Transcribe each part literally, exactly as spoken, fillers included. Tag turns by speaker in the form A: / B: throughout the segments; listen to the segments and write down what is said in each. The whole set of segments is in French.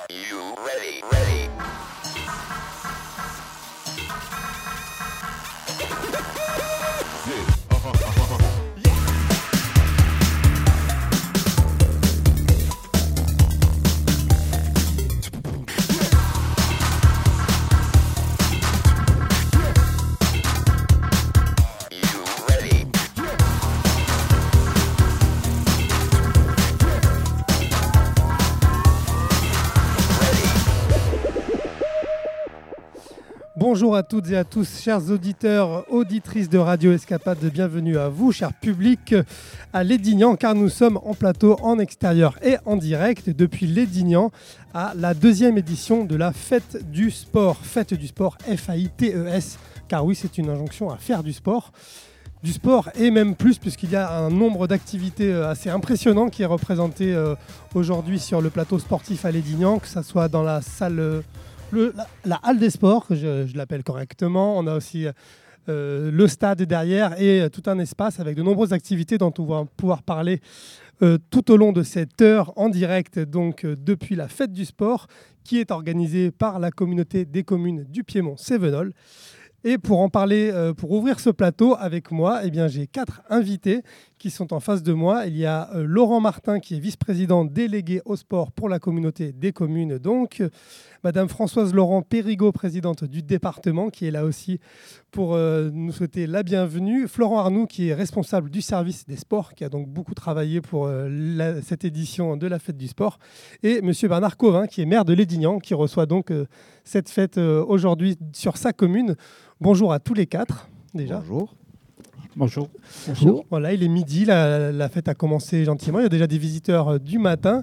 A: Bonjour à toutes et à tous, chers auditeurs, auditrices de Radio Escapade, bienvenue à vous, cher public, à Lédignan, car nous sommes en plateau, en extérieur et en direct depuis Lédignan à la deuxième édition de la Fête du Sport. Fête du Sport, F A I T E S, car oui, c'est une injonction à faire du sport. Du sport et même plus, puisqu'il y a un nombre d'activités assez impressionnant qui est représenté aujourd'hui sur le plateau sportif à Lédignan, que ce soit dans la salle... Le, la, la halle des sports, que je, je l'appelle correctement. On a aussi euh, le stade derrière et tout un espace avec de nombreuses activités dont on va pouvoir parler euh, tout au long de cette heure en direct, donc euh, depuis la Fête du Sport, qui est organisée par la communauté des communes du Piémont-Cévenol. Et pour en parler, euh, pour ouvrir ce plateau avec moi, eh bien, j'ai quatre invités qui sont en face de moi. Il y a euh, Laurent Martin, qui est vice-président délégué au sport pour la communauté des communes. Donc, Madame Françoise Laurent Périgot, présidente du département, qui est là aussi pour euh, nous souhaiter la bienvenue. Florent Arnoux, qui est responsable du service des sports, qui a donc beaucoup travaillé pour euh, la, cette édition de la Fête du Sport. Et Monsieur Bernard Covin, qui est maire de Lédignan, qui reçoit donc euh, cette fête euh, aujourd'hui sur sa commune. Bonjour à tous les quatre, déjà.
B: Bonjour.
A: Bonjour. Bonjour. Voilà, il est midi, la, la fête a commencé gentiment. Il y a déjà des visiteurs euh, du matin.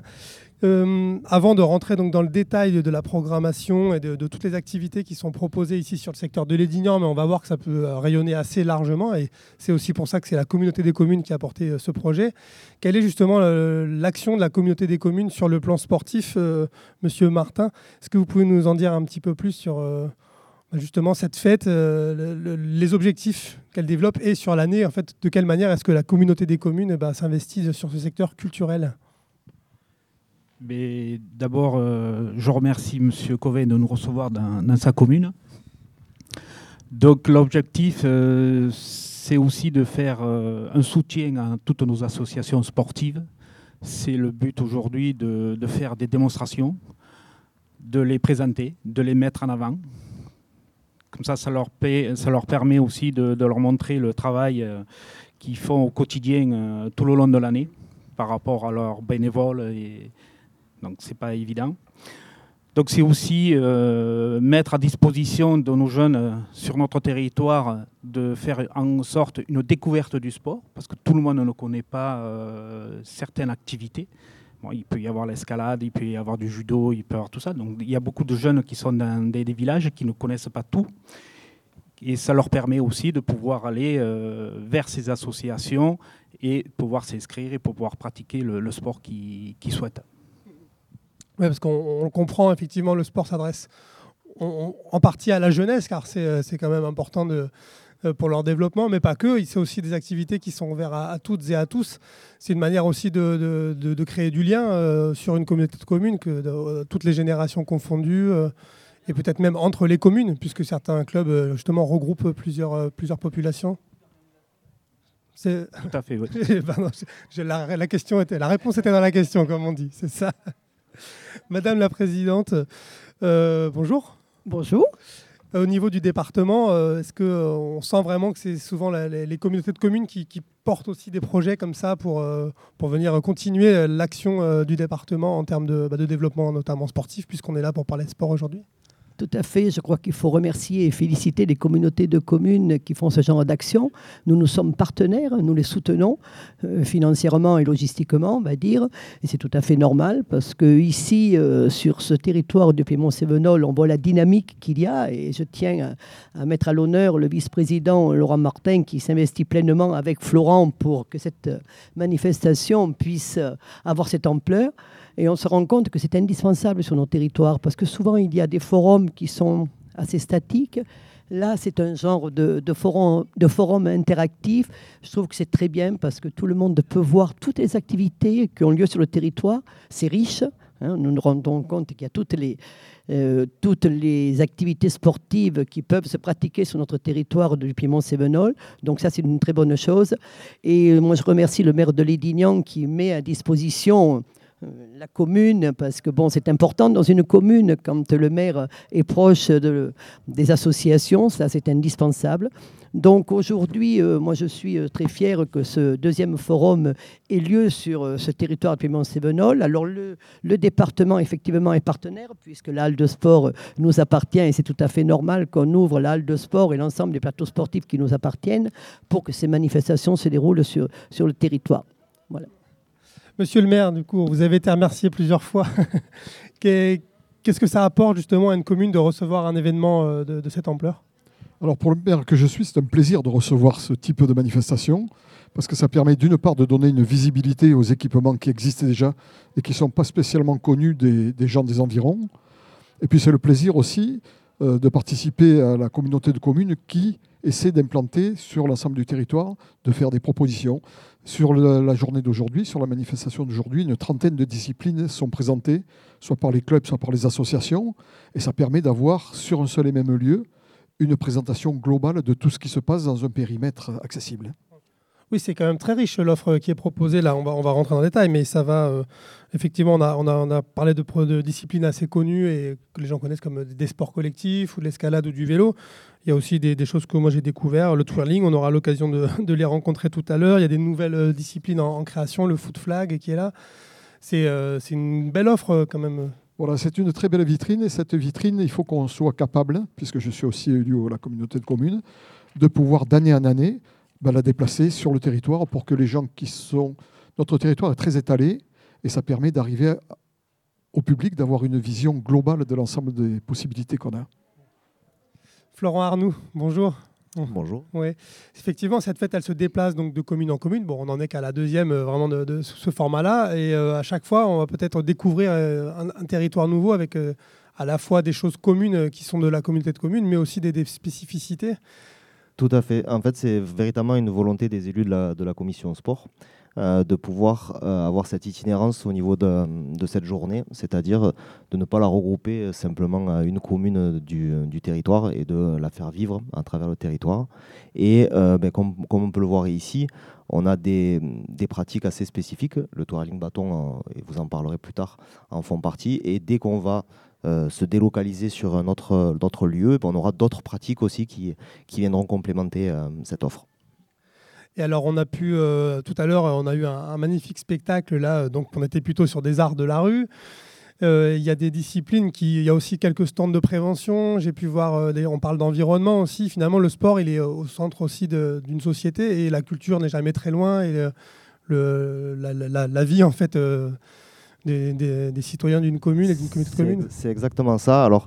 A: Euh, avant de rentrer donc dans le détail de, de la programmation et de, de toutes les activités qui sont proposées ici sur le secteur de Lédignan, mais on va voir que ça peut euh, rayonner assez largement et c'est aussi pour ça que c'est la communauté des communes qui a porté euh, ce projet. Quelle est justement euh, l'action de la communauté des communes sur le plan sportif, euh, Monsieur Martin? Est-ce que vous pouvez nous en dire un petit peu plus sur... Euh, justement cette fête, euh, le, le, les objectifs qu'elle développe et sur l'année, en fait, de quelle manière est-ce que la communauté des communes bah, s'investit sur ce secteur culturel?
C: Mais d'abord, euh, je remercie M. Covin de nous recevoir dans, dans sa commune. Donc l'objectif, euh, c'est aussi de faire euh, un soutien à toutes nos associations sportives. C'est le but aujourd'hui de, de faire des démonstrations, de les présenter, de les mettre en avant. Comme ça, ça leur, paie, ça leur permet aussi de, de leur montrer le travail euh, qu'ils font au quotidien euh, tout le long de l'année par rapport à leurs bénévoles. Et donc, ce n'est pas évident. Donc, c'est aussi euh, mettre à disposition de nos jeunes euh, sur notre territoire de faire en sorte une découverte du sport, parce que tout le monde ne connaît pas euh, certaines activités. Bon, il peut y avoir l'escalade, il peut y avoir du judo, il peut y avoir tout ça. Donc, il y a beaucoup de jeunes qui sont dans des, des villages qui ne connaissent pas tout. Et ça leur permet aussi de pouvoir aller euh, vers ces associations et pouvoir s'inscrire et pouvoir pratiquer le, le sport qu'ils, qu'ils souhaitent.
A: Oui, parce qu'on on comprend, effectivement, le sport s'adresse on, en partie à la jeunesse, car c'est, c'est quand même important de... pour leur développement, mais pas que. C'est aussi des activités qui sont ouvertes à, à toutes et à tous. C'est une manière aussi de, de, de, de créer du lien euh, sur une communauté de communes, que de, euh, toutes les générations confondues, euh, et peut-être même entre les communes, puisque certains clubs euh, justement regroupent plusieurs, euh, plusieurs populations. C'est...
C: Tout à fait, oui.
A: Pardon, j'ai, la, la, question était, la réponse était dans la question, comme on dit, c'est ça. Madame la Présidente, euh, bonjour.
D: Bonjour.
A: Au niveau du département, euh, est-ce qu'on euh, sent vraiment que c'est souvent la, les, les communautés de communes qui, qui portent aussi des projets comme ça pour, euh, pour venir continuer l'action euh, du département en termes de, bah, de développement, notamment sportif, puisqu'on est là pour parler de sport aujourd'hui?
D: Tout à fait. Je crois qu'il faut remercier et féliciter les communautés de communes qui font ce genre d'action. Nous, nous sommes partenaires, nous les soutenons euh, financièrement et logistiquement, on va dire. Et c'est tout à fait normal parce qu'ici, euh, sur ce territoire du Piémont-Cévenol, on voit la dynamique qu'il y a. Et je tiens à, à mettre à l'honneur le vice-président Laurent Martin qui s'investit pleinement avec Florent pour que cette manifestation puisse avoir cette ampleur. Et on se rend compte que c'est indispensable sur nos territoires parce que souvent, il y a des forums qui sont assez statiques. Là, c'est un genre de, de, forum, de forum interactif. Je trouve que c'est très bien parce que tout le monde peut voir toutes les activités qui ont lieu sur le territoire. C'est riche. Hein, nous nous rendons compte qu'il y a toutes les, euh, toutes les activités sportives qui peuvent se pratiquer sur notre territoire du Piémont-Cévenol. Donc ça, c'est une très bonne chose. Et moi, je remercie le maire de Lédignan qui met à disposition la commune, parce que bon, c'est important dans une commune, quand le maire est proche de, des associations, ça c'est indispensable. Donc aujourd'hui, euh, moi je suis très fière que ce deuxième forum ait lieu sur euh, ce territoire de Piémont-Cévenol. Alors le, le département effectivement est partenaire, puisque la halle de sport nous appartient, et c'est tout à fait normal qu'on ouvre la halle de sport et l'ensemble des plateaux sportifs qui nous appartiennent pour que ces manifestations se déroulent sur, sur le territoire. Voilà.
A: Monsieur le maire, du coup, vous avez été remercié plusieurs fois. Qu'est-ce que ça apporte justement à une commune de recevoir un événement de, de cette ampleur ?
B: Alors pour le maire que je suis, c'est un plaisir de recevoir ce type de manifestation parce que ça permet d'une part de donner une visibilité aux équipements qui existent déjà et qui ne sont pas spécialement connus des, des gens des environs. Et puis c'est le plaisir aussi euh, de participer à la communauté de communes qui essaie d'implanter sur l'ensemble du territoire, de faire des propositions. Sur la, la journée d'aujourd'hui, sur la manifestation d'aujourd'hui, une trentaine de disciplines sont présentées, soit par les clubs, soit par les associations. Et ça permet d'avoir sur un seul et même lieu une présentation globale de tout ce qui se passe dans un périmètre accessible.
A: Oui, c'est quand même très riche l'offre qui est proposée. Là, on va, on va rentrer dans le détail, mais ça va. Euh, effectivement, on a, on, a, on a parlé de, de disciplines assez connues et que les gens connaissent comme des sports collectifs ou de l'escalade ou du vélo. Il y a aussi des, des choses que moi j'ai découvertes. Le twirling, on aura l'occasion de, de les rencontrer tout à l'heure. Il y a des nouvelles disciplines en, en création, le foot flag qui est là. C'est, euh, c'est une belle offre quand même.
B: Voilà, c'est une très belle vitrine et cette vitrine, il faut qu'on soit capable, puisque je suis aussi élu à la communauté de communes, de pouvoir d'année en année ben, la déplacer sur le territoire pour que les gens qui sont... Notre territoire est très étalé et ça permet d'arriver au public, d'avoir une vision globale de l'ensemble des possibilités qu'on a.
A: Florent Arnoux, bonjour.
E: Bonjour.
A: Oui, effectivement, cette fête, elle se déplace donc de commune en commune. Bon, on n'en est qu'à la deuxième euh, vraiment de, de ce format-là. Et euh, à chaque fois, on va peut-être découvrir euh, un, un territoire nouveau avec euh, à la fois des choses communes euh, qui sont de la communauté de communes, mais aussi des, des spécificités.
E: Tout à fait. En fait, c'est véritablement une volonté des élus de la, de la commission sport euh, de pouvoir euh, avoir cette itinérance au niveau de, de cette journée, c'est-à-dire de ne pas la regrouper simplement à une commune du, du territoire et de la faire vivre à travers le territoire. Et euh, ben, comme, comme on peut le voir ici, on a des, des pratiques assez spécifiques. Le twirling bâton, euh, et vous en parlerez plus tard, en font partie. Et dès qu'on va Euh, se délocaliser sur un autre, d'autres lieux, on aura d'autres pratiques aussi qui, qui viendront complémenter euh, cette offre.
A: Et alors on a pu, euh, tout à l'heure, on a eu un, un magnifique spectacle là, donc on était plutôt sur des arts de la rue. Euh, il y a des disciplines, qui, il y a aussi quelques stands de prévention, j'ai pu voir, euh, des, on parle d'environnement aussi, finalement le sport il est au centre aussi de, d'une société et la culture n'est jamais très loin et le, le, la, la, la vie en fait... Euh, Des, des, des citoyens d'une commune et d'une communauté de communes.
E: C'est exactement ça. Alors,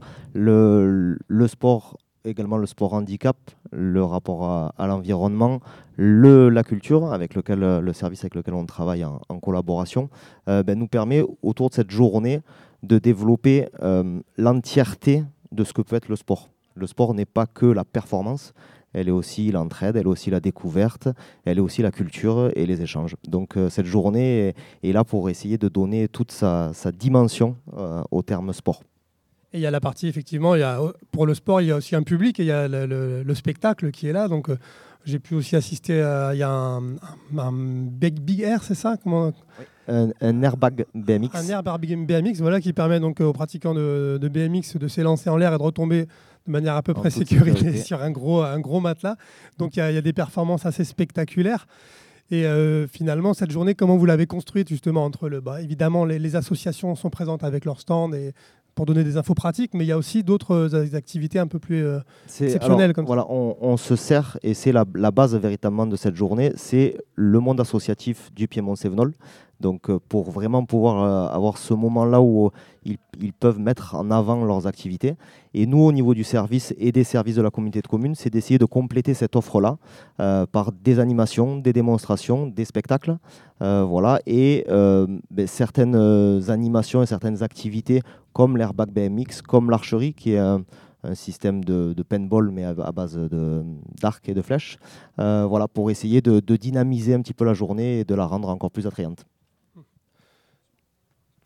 E: le, le sport, également le sport handicap, le rapport à, à l'environnement, le, la culture, avec lequel, le service avec lequel on travaille en, en collaboration, euh, ben, nous permet, autour de cette journée, de développer euh, l'entièreté de ce que peut être le sport. Le sport n'est pas que la performance, elle est aussi l'entraide, elle est aussi la découverte, elle est aussi la culture et les échanges. Donc euh, cette journée est, est là pour essayer de donner toute sa, sa dimension euh, au terme sport.
A: Et il y a la partie, effectivement, il y a, pour le sport, il y a aussi un public et il y a le, le, le spectacle qui est là. Donc euh, j'ai pu aussi assister à, il y a un, un, un Big, Big Air, c'est ça? Comment...
E: Oui. Un, un airbag B M X.
A: Un airbag B M X, voilà, qui permet donc aux pratiquants de, de B M X de s'élancer en l'air et de retomber de manière à peu près sécurisée sur un gros, un gros matelas. Donc il y, y a des performances assez spectaculaires. Et euh, finalement, cette journée, comment vous l'avez construite justement entre le, bah, évidemment, les, les associations sont présentes avec leurs stands et pour donner des infos pratiques, mais il y a aussi d'autres activités un peu plus euh, exceptionnelles.
E: Alors,
A: comme
E: voilà,
A: ça.
E: On, on se sert, et c'est la, la base véritablement de cette journée, c'est le monde associatif du Piémont-Cévenol. Donc euh, pour vraiment pouvoir euh, avoir ce moment-là où euh, ils, ils peuvent mettre en avant leurs activités. Et nous, au niveau du service et des services de la communauté de communes, c'est d'essayer de compléter cette offre-là euh, par des animations, des démonstrations, des spectacles. Euh, voilà, et euh, ben, certaines animations et certaines activités comme l'airbag B M X, comme l'archerie, qui est un, un système de, de paintball, mais à, à base de, d'arcs et de flèches. Euh, voilà, pour essayer de, de dynamiser un petit peu la journée et de la rendre encore plus attrayante.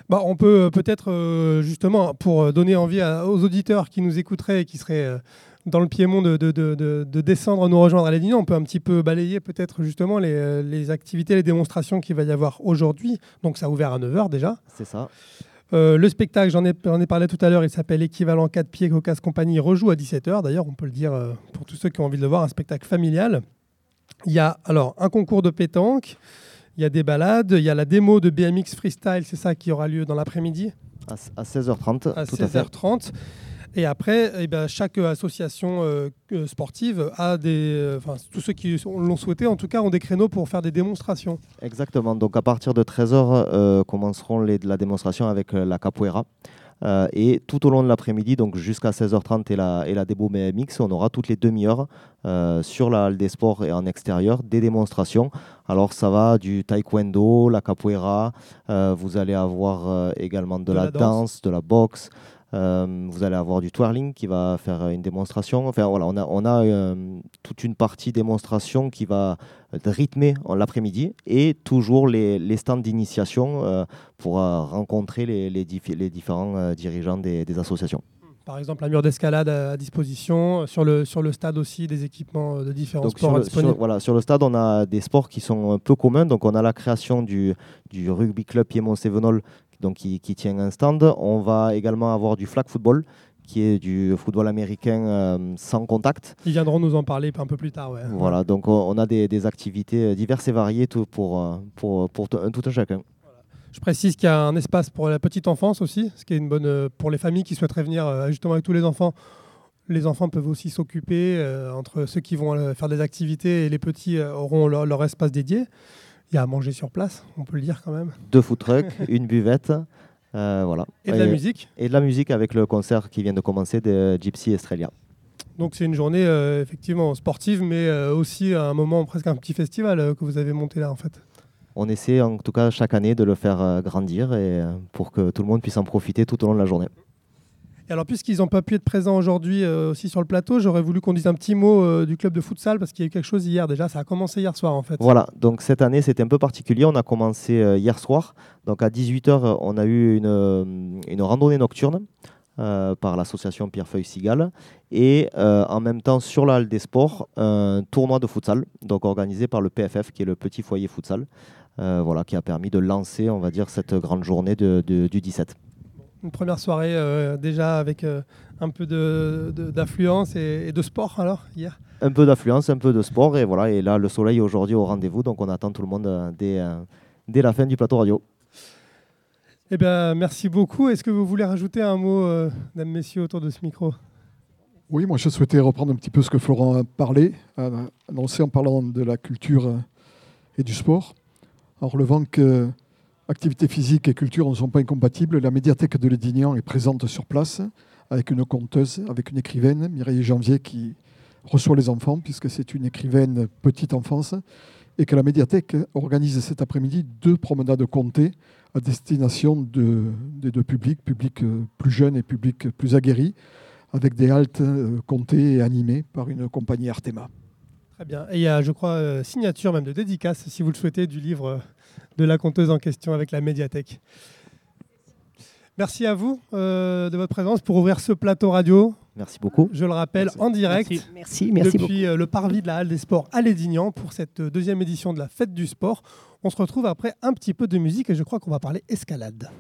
A: Bah, on peut euh, peut-être, euh, justement, pour donner envie à, aux auditeurs qui nous écouteraient et qui seraient euh, dans le Piémont de, de, de, de, de descendre, nous rejoindre à Lédignan, on peut un petit peu balayer peut-être justement les, les activités, les démonstrations qu'il va y avoir aujourd'hui. Donc ça a ouvert à neuf heures déjà.
E: C'est ça.
A: Euh, le spectacle, j'en ai, j'en ai parlé tout à l'heure, il s'appelle Équivalent quatre pieds Caucase Compagnie, il rejoue à dix-sept heures. D'ailleurs, on peut le dire euh, pour tous ceux qui ont envie de le voir, un spectacle familial. Il y a alors un concours de pétanque, il y a des balades, il y a la démo de B M X Freestyle, c'est ça qui aura lieu dans l'après-midi
E: À, à seize heures trente.
A: à
E: tout
A: seize heures trente. Et après, eh ben, chaque association euh, sportive a des... Enfin, tous ceux qui l'ont souhaité, en tout cas, ont des créneaux pour faire des démonstrations.
E: Exactement. Donc à partir de treize heures, euh, commenceront les, la démonstration avec euh, la capoeira. Euh, et tout au long de l'après-midi, donc jusqu'à seize heures trente et la, et la démo B M X, on aura toutes les demi-heures euh, sur la halle des sports et en extérieur des démonstrations. Alors ça va du taekwondo, la capoeira, euh, vous allez avoir euh, également de,
A: De
E: la,
A: la danse.
E: danse, de la boxe. Euh, vous allez avoir du twirling qui va faire une démonstration. Enfin voilà, on a, on a euh, toute une partie démonstration qui va rythmer en l'après-midi et toujours les, les stands d'initiation euh, pour euh, rencontrer les, les, dif- les différents euh, dirigeants des, des associations.
A: Par exemple, un mur d'escalade à disposition. Sur le, sur le stade aussi, des équipements de différents
E: Donc
A: sports
E: sur, le,
A: disponibles.
E: sur, voilà, sur le stade, on a des sports qui sont un peu communs. Donc on a la création du, du rugby club Piémont-Sévenol donc qui, qui tient un stand. On va également avoir du flag football, qui est du football américain euh, sans contact.
A: Ils viendront nous en parler un peu plus tard. Ouais.
E: Voilà, donc on, on a des, des activités diverses et variées tout pour, euh, pour, pour tout, un, tout un chacun.
A: Je précise qu'il y a un espace pour la petite enfance aussi, ce qui est une bonne euh, pour les familles qui souhaiteraient venir euh, justement avec tous les enfants. Les enfants peuvent aussi s'occuper euh, entre ceux qui vont euh, faire des activités et les petits euh, auront leur, leur espace dédié. Il y a à manger sur place, on peut le dire quand même.
E: Deux food trucks, une buvette, euh, voilà.
A: Et de la musique.
E: Et de la musique avec le concert qui vient de commencer de Gypsy Estrella.
A: Donc c'est une journée euh, effectivement sportive, mais euh, aussi à un moment presque un petit festival euh, que vous avez monté là en fait.
E: On essaie en tout cas chaque année de le faire euh, grandir et, euh, pour que tout le monde puisse en profiter tout au long de la journée.
A: Et alors, puisqu'ils n'ont pas pu être présents aujourd'hui euh, aussi sur le plateau, j'aurais voulu qu'on dise un petit mot euh, du club de futsal, parce qu'il y a eu quelque chose hier déjà. Ça a commencé hier soir, en fait.
E: Voilà, donc cette année, c'était un peu particulier. On a commencé euh, hier soir. Donc à dix-huit heures, on a eu une, euh, une randonnée nocturne euh, par l'association Pierrefeuille-Cigale. Et euh, en même temps, sur la halle des sports, un tournoi de futsal, donc organisé par le P F F, qui est le Petit Foyer Futsal, euh, voilà, qui a permis de lancer, on va dire, cette grande journée de, de, du dix-sept.
A: Une première soirée euh, déjà avec euh, un peu de, de, d'affluence et, et de sport alors hier.
E: Un peu d'affluence, un peu de sport et voilà. Et là, le soleil aujourd'hui au rendez-vous, donc on attend tout le monde euh, dès, euh, dès la fin du plateau radio.
A: Eh bien, merci beaucoup. Est-ce que vous voulez rajouter un mot, euh, mesdames, messieurs, autour de ce micro ?
B: Oui, moi je souhaitais reprendre un petit peu ce que Florent a parlé, a annoncé en parlant de la culture et du sport, en relevant que activité physique et culture ne sont pas incompatibles. La médiathèque de Lédignan est présente sur place avec une conteuse, avec une écrivaine, Mireille Janvier, qui reçoit les enfants, puisque c'est une écrivaine petite enfance, et que la médiathèque organise cet après-midi deux promenades comptées à destination de, des deux publics, public plus jeune et public plus aguerri, avec des haltes comptées et animées par une compagnie Artema.
A: Très bien. Et il y a, je crois, euh, signature même de dédicace, si vous le souhaitez, du livre euh, de la conteuse en question avec la médiathèque. Merci à vous euh, de votre présence pour ouvrir ce plateau radio.
E: Merci beaucoup.
A: Je le rappelle,
C: Merci.
A: en direct.
C: Merci.
D: Merci, merci
A: depuis euh, le parvis de la Halle des Sports à Lédignan pour cette euh, deuxième édition de la Fête du Sport. On se retrouve après un petit peu de musique et je crois qu'on va parler escalade.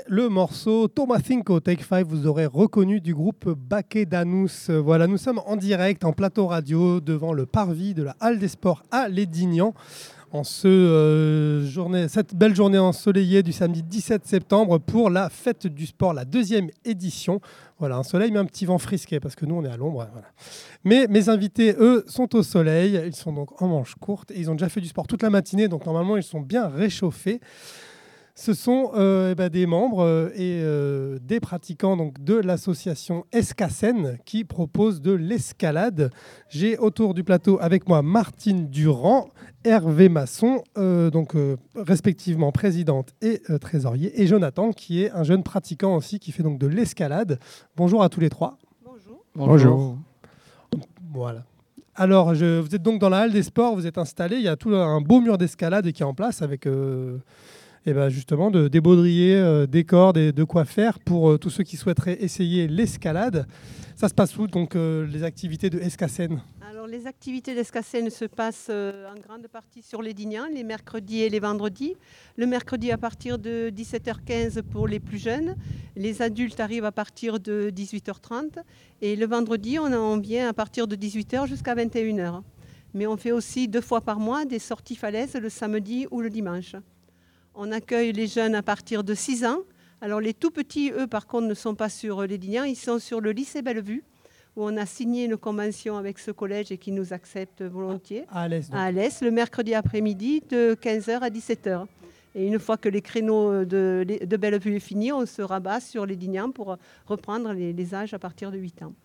A: le morceau Toma Cinco Take Five, vous aurez reconnu du groupe Baquet Danus. Voilà, nous sommes en direct, en plateau radio, devant le parvis de la Halle des Sports à Lédignan. En ce, euh, journée, cette belle journée ensoleillée du samedi dix-sept septembre pour la fête du sport, la deuxième édition. Voilà, un soleil mais un petit vent frisqué parce que nous on est à l'ombre. Voilà. Mais mes invités, eux, sont au soleil. Ils sont donc en manches courtes et ils ont déjà fait du sport toute la matinée, donc normalement ils sont bien réchauffés. Ce sont euh, eh ben, des membres euh, et euh, des pratiquants donc, de l'association Escasen qui propose de l'escalade. J'ai autour du plateau avec moi Martine Durand, Hervé Masson, euh, donc, euh, respectivement présidente et euh, trésorier, et Jonathan qui est un jeune pratiquant aussi qui fait donc de l'escalade. Bonjour à tous les trois.
F: Bonjour.
B: Bonjour.
A: Voilà. Alors, je, vous êtes donc dans la Halle des Sports, vous êtes installés, il y a tout un beau mur d'escalade qui est en place avec... Euh, Et ben justement, de, des baudriers, euh, des cordes et de quoi faire pour euh, tous ceux qui souhaiteraient essayer l'escalade. Ça se passe où, donc, euh, les activités de Escasen ?
F: Alors, les activités d'Escasen se passent euh, en grande partie sur Lédignan, les mercredis et les vendredis. Le mercredi à partir de dix-sept heures quinze pour les plus jeunes. Les adultes arrivent à partir de dix-huit heures trente. Et le vendredi, on en vient à partir de dix-huit heures jusqu'à vingt et une heures. Mais on fait aussi deux fois par mois des sorties falaises le samedi ou le dimanche. On accueille les jeunes à partir de six ans. Alors les tout petits, eux, par contre, ne sont pas sur Lédignan, ils sont sur le lycée Bellevue, où on a signé une convention avec ce collège et qui nous accepte volontiers.
A: À Alès, donc.
F: À Alès, le mercredi après-midi, de quinze heures à dix-sept heures. Et une fois que les créneaux de, de Bellevue est fini, on se rabat sur Lédignan pour reprendre les, les âges à partir de huit ans.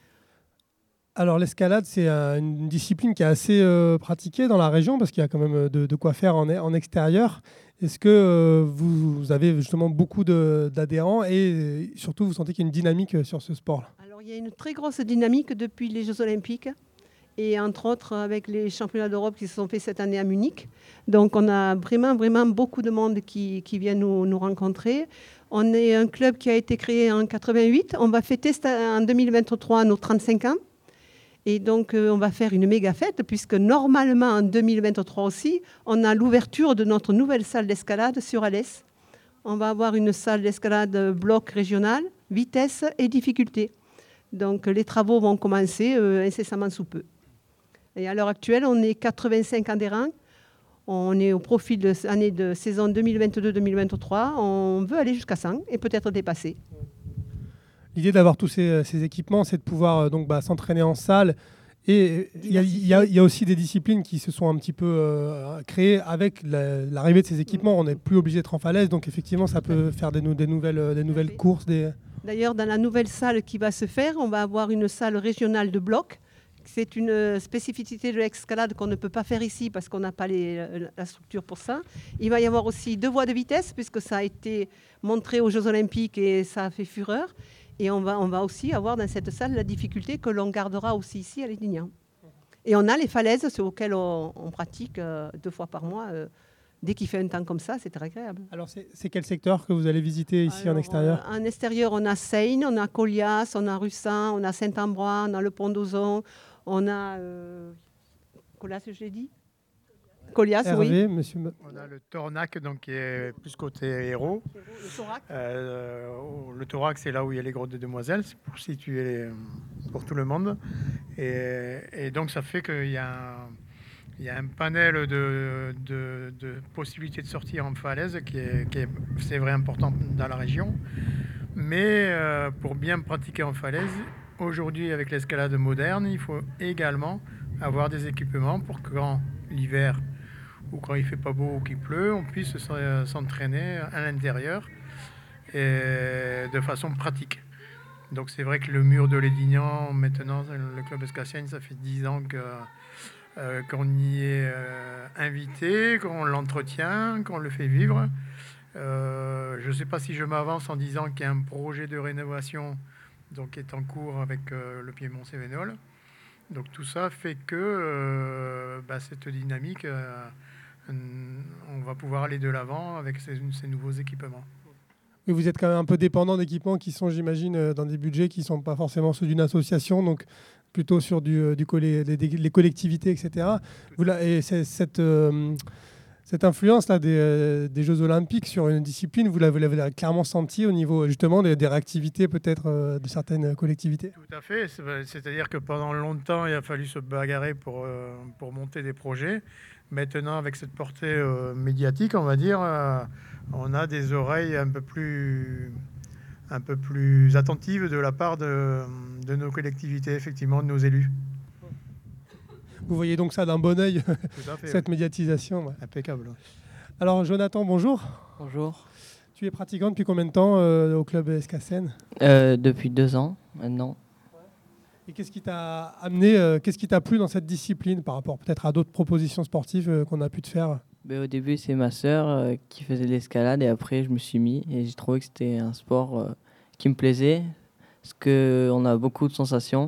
A: Alors l'escalade, c'est euh, une discipline qui est assez euh, pratiquée dans la région parce qu'il y a quand même de, de quoi faire en, en extérieur. Est-ce que euh, vous, vous avez justement beaucoup de, d'adhérents et surtout vous sentez qu'il y a une dynamique sur ce sport-là ?
F: Alors il y a une très grosse dynamique depuis les Jeux Olympiques et entre autres avec les championnats d'Europe qui se sont faits cette année à Munich. Donc on a vraiment, vraiment beaucoup de monde qui, qui vient nous, nous rencontrer. On est un club qui a été créé en quatre-vingt-huit. On va fêter en deux mille vingt-trois nos trente-cinq ans. Et donc, euh, on va faire une méga fête, puisque normalement, en deux mille vingt-trois aussi, on a l'ouverture de notre nouvelle salle d'escalade sur Alès. On va avoir une salle d'escalade bloc régional, vitesse et difficulté. Donc, les travaux vont commencer euh, incessamment sous peu. Et à l'heure actuelle, on est quatre-vingt-cinq adhérents. On est au profil de l'année de saison deux mille vingt-deux deux mille vingt-trois. On veut aller jusqu'à cent et peut-être dépasser.
A: L'idée d'avoir tous ces, ces équipements, c'est de pouvoir euh, donc, bah, s'entraîner en salle. Et il y, y, y a aussi des disciplines qui se sont un petit peu euh, créées avec la, l'arrivée de ces équipements. On n'est plus obligé d'être en falaise, donc effectivement, ça peut faire des, des nouvelles, des nouvelles courses. Des...
F: D'ailleurs, dans la nouvelle salle qui va se faire, on va avoir une salle régionale de bloc. C'est une spécificité de l'escalade qu'on ne peut pas faire ici parce qu'on n'a pas les, la structure pour ça. Il va y avoir aussi deux voies de vitesse puisque ça a été montré aux Jeux Olympiques et ça a fait fureur. Et on va, on va aussi avoir dans cette salle la difficulté que l'on gardera aussi ici à Lédignan. Et on a les falaises sur lesquelles on, on pratique euh, deux fois par mois. Euh, dès qu'il fait un temps comme ça, c'est très agréable.
A: Alors, c'est, c'est quel secteur que vous allez visiter ici
F: Alors,
A: en extérieur ?
F: euh, En extérieur, on a Seine, on a Colias, on a Russan, on a Saint-Ambrois, on a le Pont d'Ozon, on a... Euh, Colias, je l'ai dit ? Colias,
A: Hervé,
F: oui.
A: monsieur...
G: On a le Tornac, donc, qui est plus côté héros.
F: Le thorax.
G: Euh, le Thorac, c'est là où il y a les grottes des Demoiselles, c'est pour situer les, pour tout le monde. Et, et donc, ça fait qu'il y a un, il y a un panel de, de, de possibilités de sortir en falaise qui est, qui est c'est vrai, important dans la région. Mais euh, pour bien pratiquer en falaise, aujourd'hui, avec l'escalade moderne, il faut également avoir des équipements pour que quand l'hiver ou quand il ne fait pas beau ou qu'il pleut, on puisse s'entraîner à l'intérieur et de façon pratique. Donc c'est vrai que le mur de Lédignan, maintenant, le club Escasen, ça fait dix ans que, euh, qu'on y est euh, invité, qu'on l'entretient, qu'on le fait vivre. Euh, je ne sais pas si je m'avance en disant qu'il y a un projet de rénovation donc, qui est en cours avec euh, le Piémont-Cévenol. Donc tout ça fait que euh, bah, cette dynamique... Euh, on va pouvoir aller de l'avant avec ces, ces nouveaux équipements.
A: Mais vous êtes quand même un peu dépendant d'équipements qui sont, j'imagine, dans des budgets qui ne sont pas forcément ceux d'une association, donc plutôt sur du, du collé, des, des, les collectivités, et cetera. Vous, là, et c'est, cette, euh, Cette influence là, des, euh, des Jeux Olympiques sur une discipline, vous l'avez, vous l'avez clairement senti au niveau justement des, des réactivités peut-être euh, de certaines collectivités?
G: Tout à fait. C'est-à-dire que pendant longtemps, il a fallu se bagarrer pour, euh, pour monter des projets. Maintenant, avec cette portée euh, médiatique, on va dire, euh, on a des oreilles un peu plus, un peu plus attentives de la part de, de nos collectivités, effectivement, de nos élus.
A: Vous voyez donc ça d'un bon œil, cette
G: oui.
A: médiatisation. Ouais.
G: Impeccable.
A: Alors Jonathan, bonjour.
H: Bonjour.
A: Tu es pratiquant depuis combien de temps euh, au club S K Seine?
H: euh, Depuis deux ans maintenant.
A: Et qu'est-ce qui t'a amené, euh, qu'est-ce qui t'a plu dans cette discipline par rapport peut-être à d'autres propositions sportives euh, qu'on a pu te faire?
H: Ben, au début, c'est ma sœur euh, qui faisait de l'escalade et après, je me suis mis et j'ai trouvé que c'était un sport euh, qui me plaisait parce qu'on a beaucoup de sensations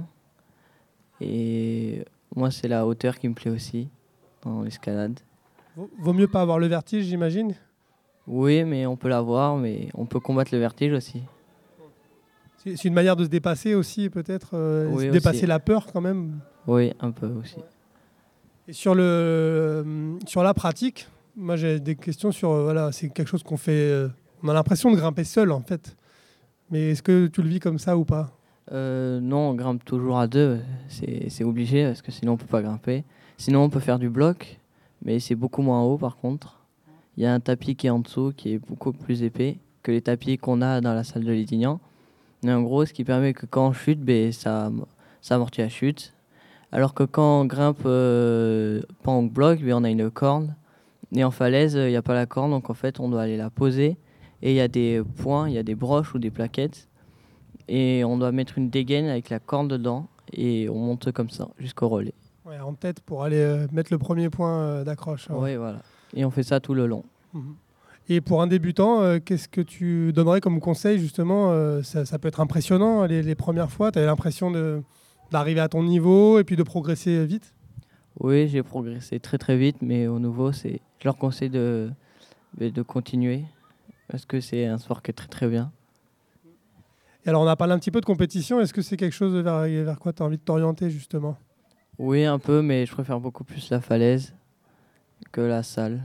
H: et moi, c'est la hauteur qui me plaît aussi dans l'escalade.
A: Vaut mieux pas avoir le vertige, j'imagine?
H: Oui, mais on peut l'avoir, mais on peut combattre le vertige aussi.
A: C'est une manière de se dépasser aussi, peut-être euh,
H: oui,
A: se dépasser
H: aussi.
A: La peur quand même.
H: Oui, un peu aussi.
A: Et sur, le, euh, sur la pratique, moi j'ai des questions sur... Euh, voilà, c'est quelque chose qu'on fait... Euh, on a l'impression de grimper seul en fait. Mais est-ce que tu le vis comme ça ou pas?
H: Euh, non, on grimpe toujours à deux, c'est, c'est obligé parce que sinon on peut pas grimper. Sinon on peut faire du bloc, mais c'est beaucoup moins haut par contre. Il y a un tapis qui est en dessous qui est beaucoup plus épais que les tapis qu'on a dans la salle de Lédignan. Mais en gros, ce qui permet que quand on chute, ben, ça, ça amortit la chute. Alors que quand on grimpe euh, pas en bloc, ben, on a une corne. Et en falaise, il n'y a pas la corne, donc en fait on doit aller la poser. Et il y a des points, il y a des broches ou des plaquettes. Et on doit mettre une dégaine avec la corne dedans et on monte comme ça jusqu'au relais.
A: Ouais, en tête pour aller euh, mettre le premier point euh, d'accroche.
H: Oui, ouais, voilà. Et on fait ça tout le long.
A: Mmh. Et pour un débutant, euh, qu'est-ce que tu donnerais comme conseil justement? euh, ça, ça peut être impressionnant les, les premières fois. Tu as l'impression de, d'arriver à ton niveau et puis de progresser vite?
H: Oui, j'ai progressé très très vite, mais au nouveau, c'est... je leur conseille de, de continuer parce que c'est un sport qui est très très bien.
A: Et alors on a parlé un petit peu de compétition, est-ce que c'est quelque chose vers, vers quoi tu as envie de t'orienter justement?
H: Oui, un peu, mais je préfère beaucoup plus la falaise que la salle.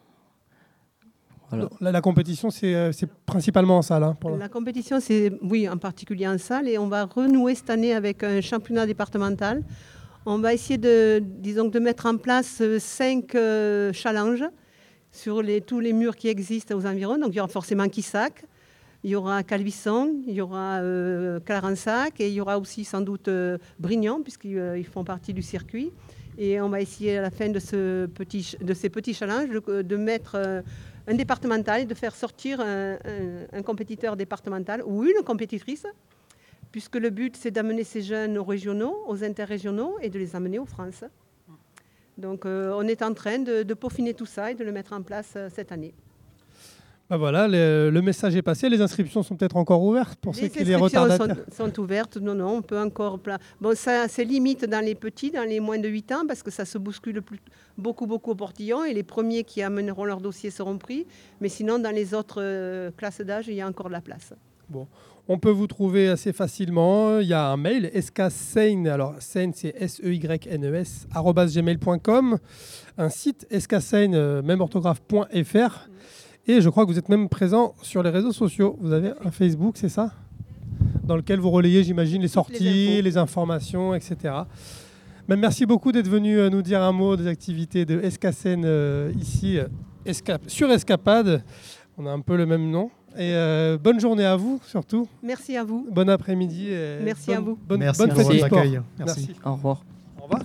H: Voilà.
A: La, la compétition, c'est, c'est principalement en salle hein, pour
F: La compétition, c'est oui, en particulier en salle, et on va renouer cette année avec un championnat départemental. On va essayer de, disons, de mettre en place cinq euh, challenges sur les, tous les murs qui existent aux environs. Donc il y aura forcément Quissac, il y aura Calvisson, il y aura euh, Clarensac et il y aura aussi sans doute euh, Brignon, puisqu'ils euh, font partie du circuit. Et on va essayer à la fin de, ce petit, de ces petits challenges de, de mettre euh, un départemental et de faire sortir un, un, un compétiteur départemental ou une compétitrice, puisque le but c'est d'amener ces jeunes aux régionaux, aux interrégionaux et de les amener aux France. Donc euh, on est en train de, de peaufiner tout ça et de le mettre en place euh, cette année.
A: Ben voilà, le, le message est passé. Les inscriptions sont peut-être encore ouvertes pour
F: les
A: ceux qui les
F: inscriptions
A: retardataires.
F: sont, sont ouvertes. Non, non, on peut encore... Bon, ça, c'est limite dans les petits, dans les moins de huit ans, parce que ça se bouscule plus, beaucoup, beaucoup au portillon. Et les premiers qui amèneront leur dossier seront pris. Mais sinon, dans les autres euh, classes d'âge, il y a encore de la place.
A: Bon, on peut vous trouver assez facilement. Il y a un mail, skseine, alors Seine, c'est S E Y N E S, arobase gmail point com. Un site, skseine, euh, même orthographe, point F R. Et je crois que vous êtes même présent sur les réseaux sociaux. Vous avez un Facebook, c'est ça? Dans lequel vous relayez, j'imagine, les sorties, les, les informations, et cetera. Ben, merci beaucoup d'être venu nous dire un mot des activités de S K Seine euh, ici, euh, Escap- sur Escapade. On a un peu le même nom. Et euh, bonne journée à vous, surtout.
F: Merci à vous.
A: Bon après-midi. Et
F: merci
A: bonne,
F: à vous.
A: Bonne,
G: merci
A: bonne
G: pour
A: fête du
G: votre
A: sport.
G: accueil. Merci.
A: Merci.
H: Au revoir.
A: Au revoir.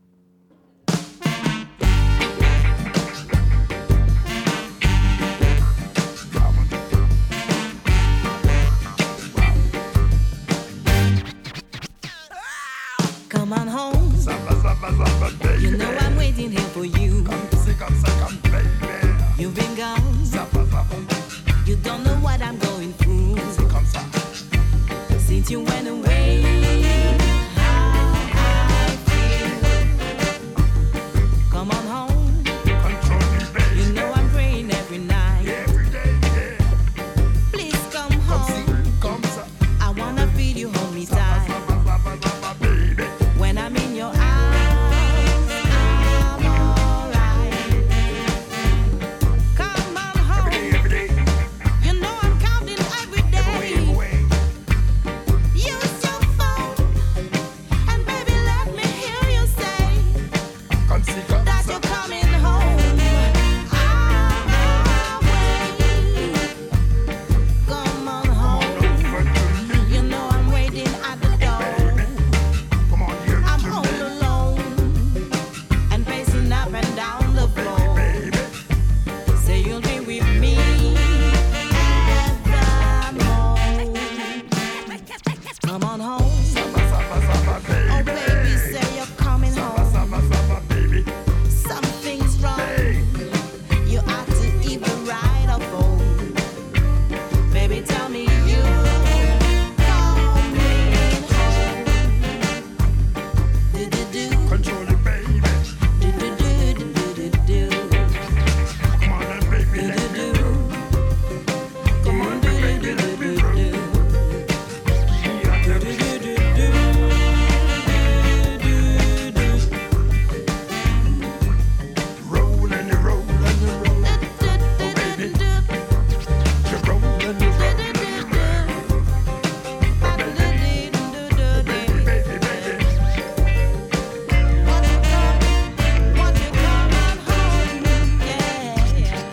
I: Come on home. You know I'm waiting here for you. You've been gone. You don't know what I'm going through. Since you went away, how I feel. Come on home. You know I'm praying every night. Please come home. I wanna feel you hold me tight. When I'm in your arms, I'm alright. Come on home. Oh, baby, say you're coming home. Something's wrong. You ought to either ride or roll. Baby, tell me you coming home. Do-do-do.
J: Control it, baby.
I: Do-do-do-do-do-do.
J: Come on, then, baby, let me
I: Do-do-do.
J: Come on, then, baby, let me roll. Yeah, let me roll and you roll and you roll. Oh, baby, you roll and you roll and you roll. Oh, baby, baby, baby, baby.
I: Won't you come on home? Yeah, yeah.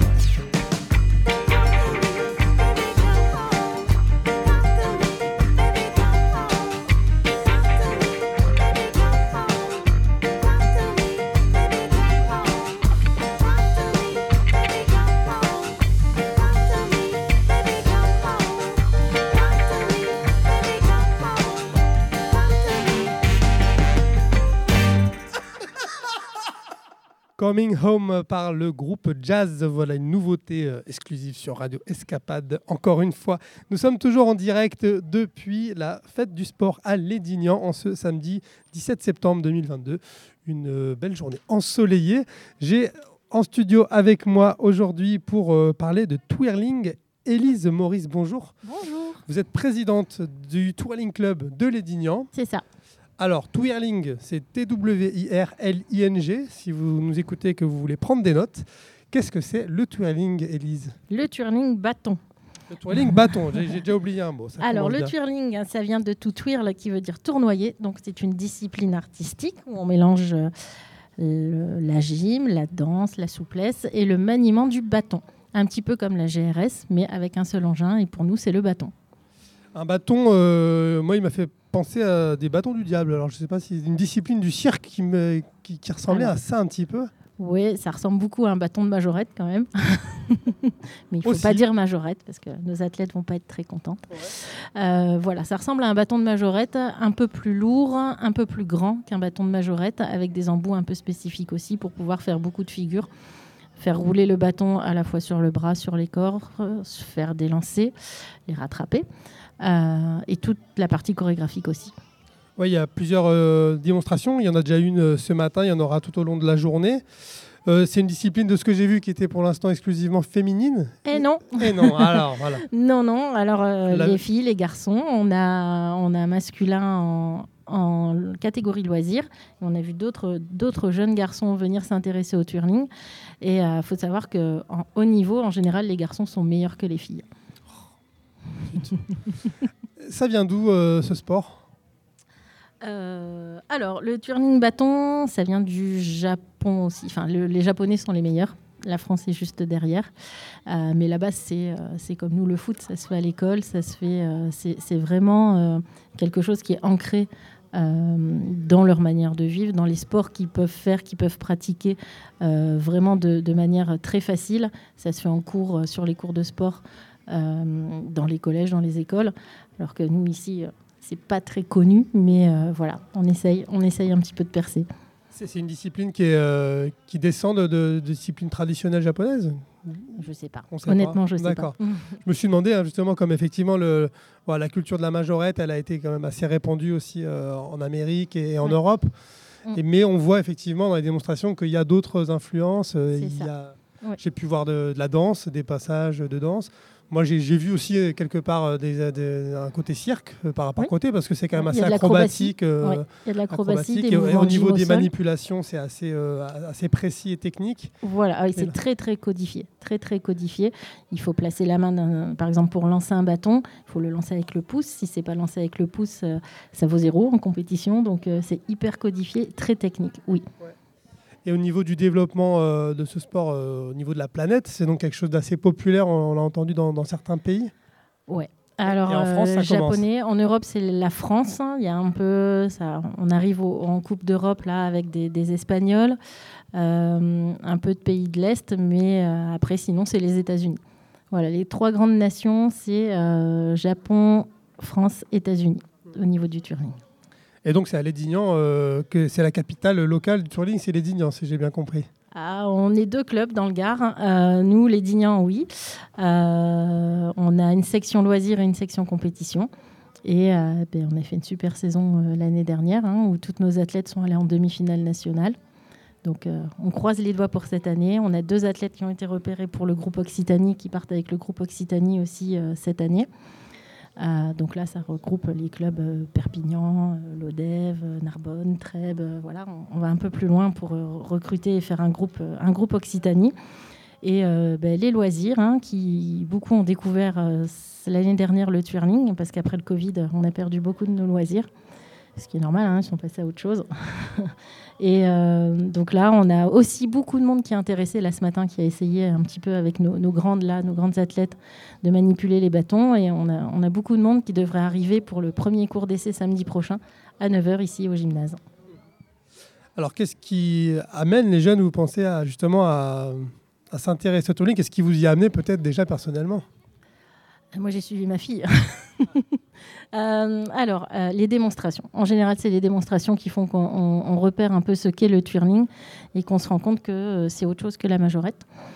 A: Coming Home par le groupe Jazz, voilà une nouveauté euh, exclusive sur Radio Escapade. Encore une fois, nous sommes toujours en direct depuis la fête du sport à Lédignan en ce samedi dix-sept septembre deux mille vingt-deux. Une euh, belle journée ensoleillée. J'ai en studio avec moi aujourd'hui pour euh, parler de twirling Élise Maurice. Bonjour.
K: Bonjour.
A: Vous êtes présidente du Twirling Club de Lédignan.
K: C'est ça.
A: Alors, twirling, c'est T W I R L I N G, si vous nous écoutez et que vous voulez prendre des notes. Qu'est-ce que c'est le twirling, Élise ?
K: Le twirling bâton.
A: Le twirling bâton, j'ai, j'ai déjà oublié un mot. Ça
K: Alors,
A: commence
K: le
A: bien.
K: twirling, hein, ça vient de to twirl, qui veut dire tournoyer. Donc, c'est une discipline artistique où on mélange euh, le- la gym, la danse, la souplesse et le maniement du bâton. Un petit peu comme la G R S, mais avec un seul engin. Et pour nous, c'est le bâton.
A: Un bâton, euh, moi, il m'a fait penser à des bâtons du diable. Alors, je ne sais pas si c'est une discipline du cirque qui, me, qui, qui ressemblait
K: Alors.
A: à ça un petit peu.
K: Oui, ça ressemble beaucoup à un bâton de majorette quand même. Mais il ne faut
A: Aussi.
K: pas dire majorette parce que nos athlètes ne vont pas être très contentes. Euh, voilà, ça ressemble à un bâton de majorette, un peu plus lourd, un peu plus grand qu'un bâton de majorette, avec des embouts un peu spécifiques aussi pour pouvoir faire beaucoup de figures. Faire rouler le bâton à la fois sur le bras, sur les corps, euh, faire des lancers, les rattraper. Euh, et toute la partie chorégraphique aussi.
A: Oui, il y a plusieurs euh, démonstrations. Il y en a déjà une euh, ce matin, il y en aura tout au long de la journée. Euh, c'est une discipline, de ce que j'ai vu, qui était pour l'instant exclusivement féminine.
K: Et non.
A: Et non, alors voilà.
K: Non, non. Alors, euh,
A: La-
K: les filles, les garçons, on a, on a masculin en, en catégorie loisirs. Et on a vu d'autres, d'autres jeunes garçons venir s'intéresser au twirling. Et il faut savoir qu'en haut niveau, en général, les garçons sont meilleurs que les filles.
A: Ça vient d'où euh, ce sport ?
K: Euh, alors, le twirling bâton, ça vient du Japon aussi. Enfin, le- les Japonais sont les meilleurs. La France est juste derrière. Euh, mais là-bas, c'est, euh, c'est comme nous, le foot. Ça se fait à l'école. Ça se fait, euh, c'est, c'est vraiment euh, quelque chose qui est ancré euh, dans leur manière de vivre, dans les sports qu'ils peuvent faire, qu'ils peuvent pratiquer euh, vraiment de, de manière très facile. Ça se fait en cours, euh, sur les cours de sport, euh, dans les collèges, dans les écoles. Alors que nous, ici... euh, c'est pas très connu, mais euh, voilà, on essaye, on essaye un petit peu de percer.
A: C'est, c'est une discipline qui, est, euh, qui descend de, de, de disciplines traditionnelles japonaises ?
K: Je sais pas.
A: On sait
K: Honnêtement,
A: pas.
K: je sais
A: D'accord.
K: pas.
A: Je me suis demandé, hein, justement, comme effectivement le, voilà, la culture de la majorette, elle a été quand même assez répandue aussi euh, en Amérique et en
K: Ouais.
A: Europe.
K: Mm.
A: Et, mais on voit effectivement dans les démonstrations qu'il y a d'autres influences. euh,
K: C'est
A: il
K: ça.
A: y a-
K: Ouais.
A: J'ai pu voir de, de la danse, des passages de danse. Moi, j'ai, j'ai vu aussi euh, quelque part euh, des, des- un côté cirque euh, par rapport
K: Oui.
A: à côté, parce que c'est quand même
K: Ouais, il y
A: assez
K: a de l'acrobatie.
A: acrobatique. euh,
K: Ouais, il y a de l'acrobatie,
A: acrobatique.
K: des
A: Et, et
K: mouvements
A: au
K: de
A: niveau
K: gym au
A: des
K: sol.
A: manipulations, c'est assez, euh, assez précis et technique.
K: Voilà, ah oui,
A: Et
K: c'est
A: là-
K: très très codifié, très très codifié. Il faut placer la main, d'un- par exemple pour lancer un bâton, il faut le lancer avec le pouce. Si c'est pas lancé avec le pouce, euh, ça vaut zéro en compétition. Donc euh, c'est hyper codifié, très technique. Oui.
A: Et au niveau du développement euh, de ce sport euh, au niveau de la planète, c'est donc quelque chose d'assez populaire, on, on l'a entendu dans, dans certains pays.
K: Ouais. Alors,
A: Et en France,
K: euh,
A: ça commence.
K: japonais, en Europe, c'est la France. hein. Il y a un peu, ça, on arrive au- en Coupe d'Europe là avec des, des Espagnols, euh, un peu de pays de l'Est, mais euh, après, sinon, c'est les États-Unis. Voilà, les trois grandes nations, c'est euh, Japon, France, États-Unis. au niveau du twirling.
A: Et donc c'est à Lédignan, euh, que c'est la capitale locale du twirling, c'est Lédignan, si j'ai bien compris.
K: Ah, on est deux clubs dans le Gard. Euh, nous, Lédignan, oui. Euh, on a une section loisirs et une section compétition. Et euh, ben, on a fait une super saison euh, l'année dernière, hein, où toutes nos athlètes sont allés en demi-finale nationale. Donc euh, on croise les doigts pour cette année. On a deux athlètes qui ont été repérés pour le groupe Occitanie, qui partent avec le groupe Occitanie aussi euh, cette année. Euh, donc là, ça regroupe les clubs euh, Perpignan, euh, Lodève, euh, Narbonne, Trèbes. Euh, voilà, on, on va un peu plus loin pour euh, recruter et faire un groupe, euh, un groupe Occitanie. Et euh, ben, les loisirs, hein, qui beaucoup ont découvert euh, l'année dernière le twirling, parce qu'après le Covid, on a perdu beaucoup de nos loisirs. Ce qui est normal, hein, ils sont passés à autre chose. Et euh, donc là, on a aussi beaucoup de monde qui est intéressé là ce matin, qui a essayé un petit peu avec nos, nos grandes là, nos grandes athlètes, de manipuler les bâtons. Et on a, on a beaucoup de monde qui devrait arriver pour le premier cours d'essai samedi prochain à neuf heures ici au gymnase.
A: Alors qu'est-ce qui amène les jeunes, vous pensez, à, justement à, à s'intéresser au twirling? Qu'est-ce qui vous y a amené peut-être déjà personnellement?
K: Moi, j'ai suivi ma fille. Euh, alors, euh, les démonstrations. En général, c'est les démonstrations qui font qu'on on, on repère un peu ce qu'est le twirling et qu'on se rend compte que euh, c'est autre chose que la majorette.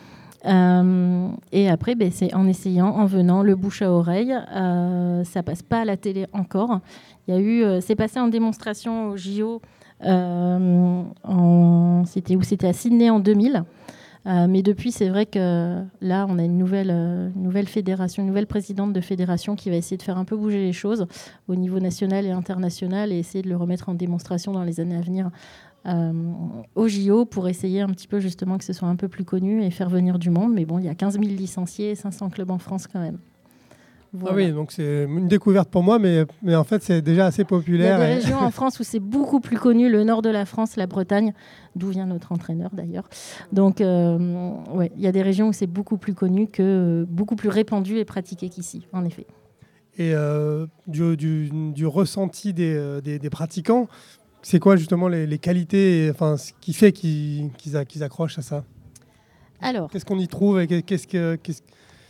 K: Euh, et après, ben, c'est en essayant, en venant, le bouche à oreille. Euh, ça passe pas à la télé encore. Il y a eu, euh, c'est passé en démonstration au J O. Euh, en, c'était où c'était à Sydney en deux mille. Euh, mais depuis, c'est vrai que là, on a une nouvelle, euh, une nouvelle fédération, une nouvelle présidente de fédération qui va essayer de faire un peu bouger les choses au niveau national et international et essayer de le remettre en démonstration dans les années à venir euh, au J O pour essayer un petit peu justement que ce soit un peu plus connu et faire venir du monde. Mais bon, il y a quinze mille licenciés et cinq cents clubs en France quand même. Voilà.
A: Ah oui, donc c'est une découverte pour moi, mais, mais en fait, c'est déjà assez populaire.
K: Il y a des
A: et...
K: régions en France où c'est beaucoup plus connu, le nord de la France, la Bretagne, d'où vient notre entraîneur d'ailleurs. Donc, euh, ouais, il y a des régions où c'est beaucoup plus connu, que, beaucoup plus répandu et pratiqué qu'ici, en effet.
A: Et euh, du, du, du ressenti des, des, des pratiquants, c'est quoi justement les, les qualités, enfin, ce qui fait qu'ils, qu'ils, a, qu'ils accrochent à ça?
K: Alors,
A: qu'est-ce qu'on y trouve et qu'est-ce que... Qu'est-ce...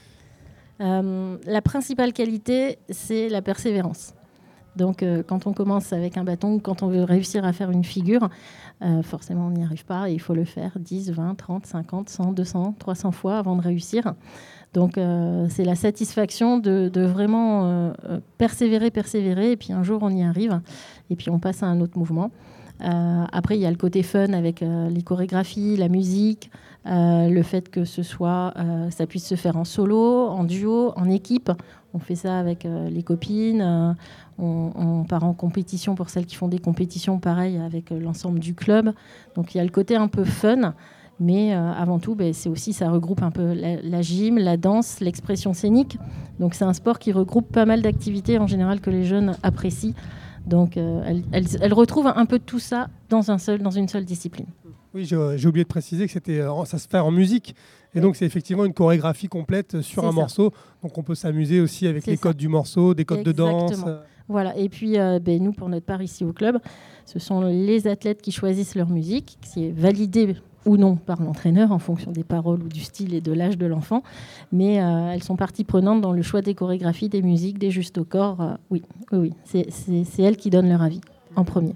K: Euh, la principale qualité, c'est la persévérance. Donc, euh, quand on commence avec un bâton, quand on veut réussir à faire une figure, euh, forcément, on n'y arrive pas. Et il faut le faire dix, vingt, trente, cinquante, cent, deux cents, trois cents fois avant de réussir. Donc, euh, c'est la satisfaction de, de vraiment euh, persévérer, persévérer. Et puis, un jour, on y arrive. Et puis, on passe à un autre mouvement. Euh, après, il y a le côté fun avec euh, les chorégraphies, la musique, euh, le fait que ce soit, euh, ça puisse se faire en solo, en duo, en équipe. On fait ça avec euh, les copines. Euh, on, on part en compétition pour celles qui font des compétitions, pareil, avec euh, l'ensemble du club. Donc, il y a le côté un peu fun. Mais euh, avant tout, ben, c'est aussi, ça regroupe un peu la, la gym, la danse, l'expression scénique. Donc, c'est un sport qui regroupe pas mal d'activités en général que les jeunes apprécient. Donc, euh, elle, elle, elle retrouve un peu tout ça dans, un seul, dans une seule discipline.
A: Oui, j'ai, j'ai oublié de préciser que c'était, euh, ça se fait en musique. Et donc, c'est effectivement une chorégraphie complète sur
K: c'est
A: un
K: ça.
A: morceau. Donc, on peut s'amuser aussi avec
K: C'est
A: les
K: ça.
A: codes du morceau, des codes
K: Exactement.
A: de danse.
K: Voilà. Et puis, euh, ben, nous, pour notre part ici au club, ce sont les athlètes qui choisissent leur musique, qui est validée ou non par l'entraîneur en fonction des paroles ou du style et de l'âge de l'enfant. Mais euh, elles sont partie prenante dans le choix des chorégraphies, des musiques, des justes au corps. Euh, oui, oui, oui. C'est, c'est, c'est elles qui donnent leur avis en premier.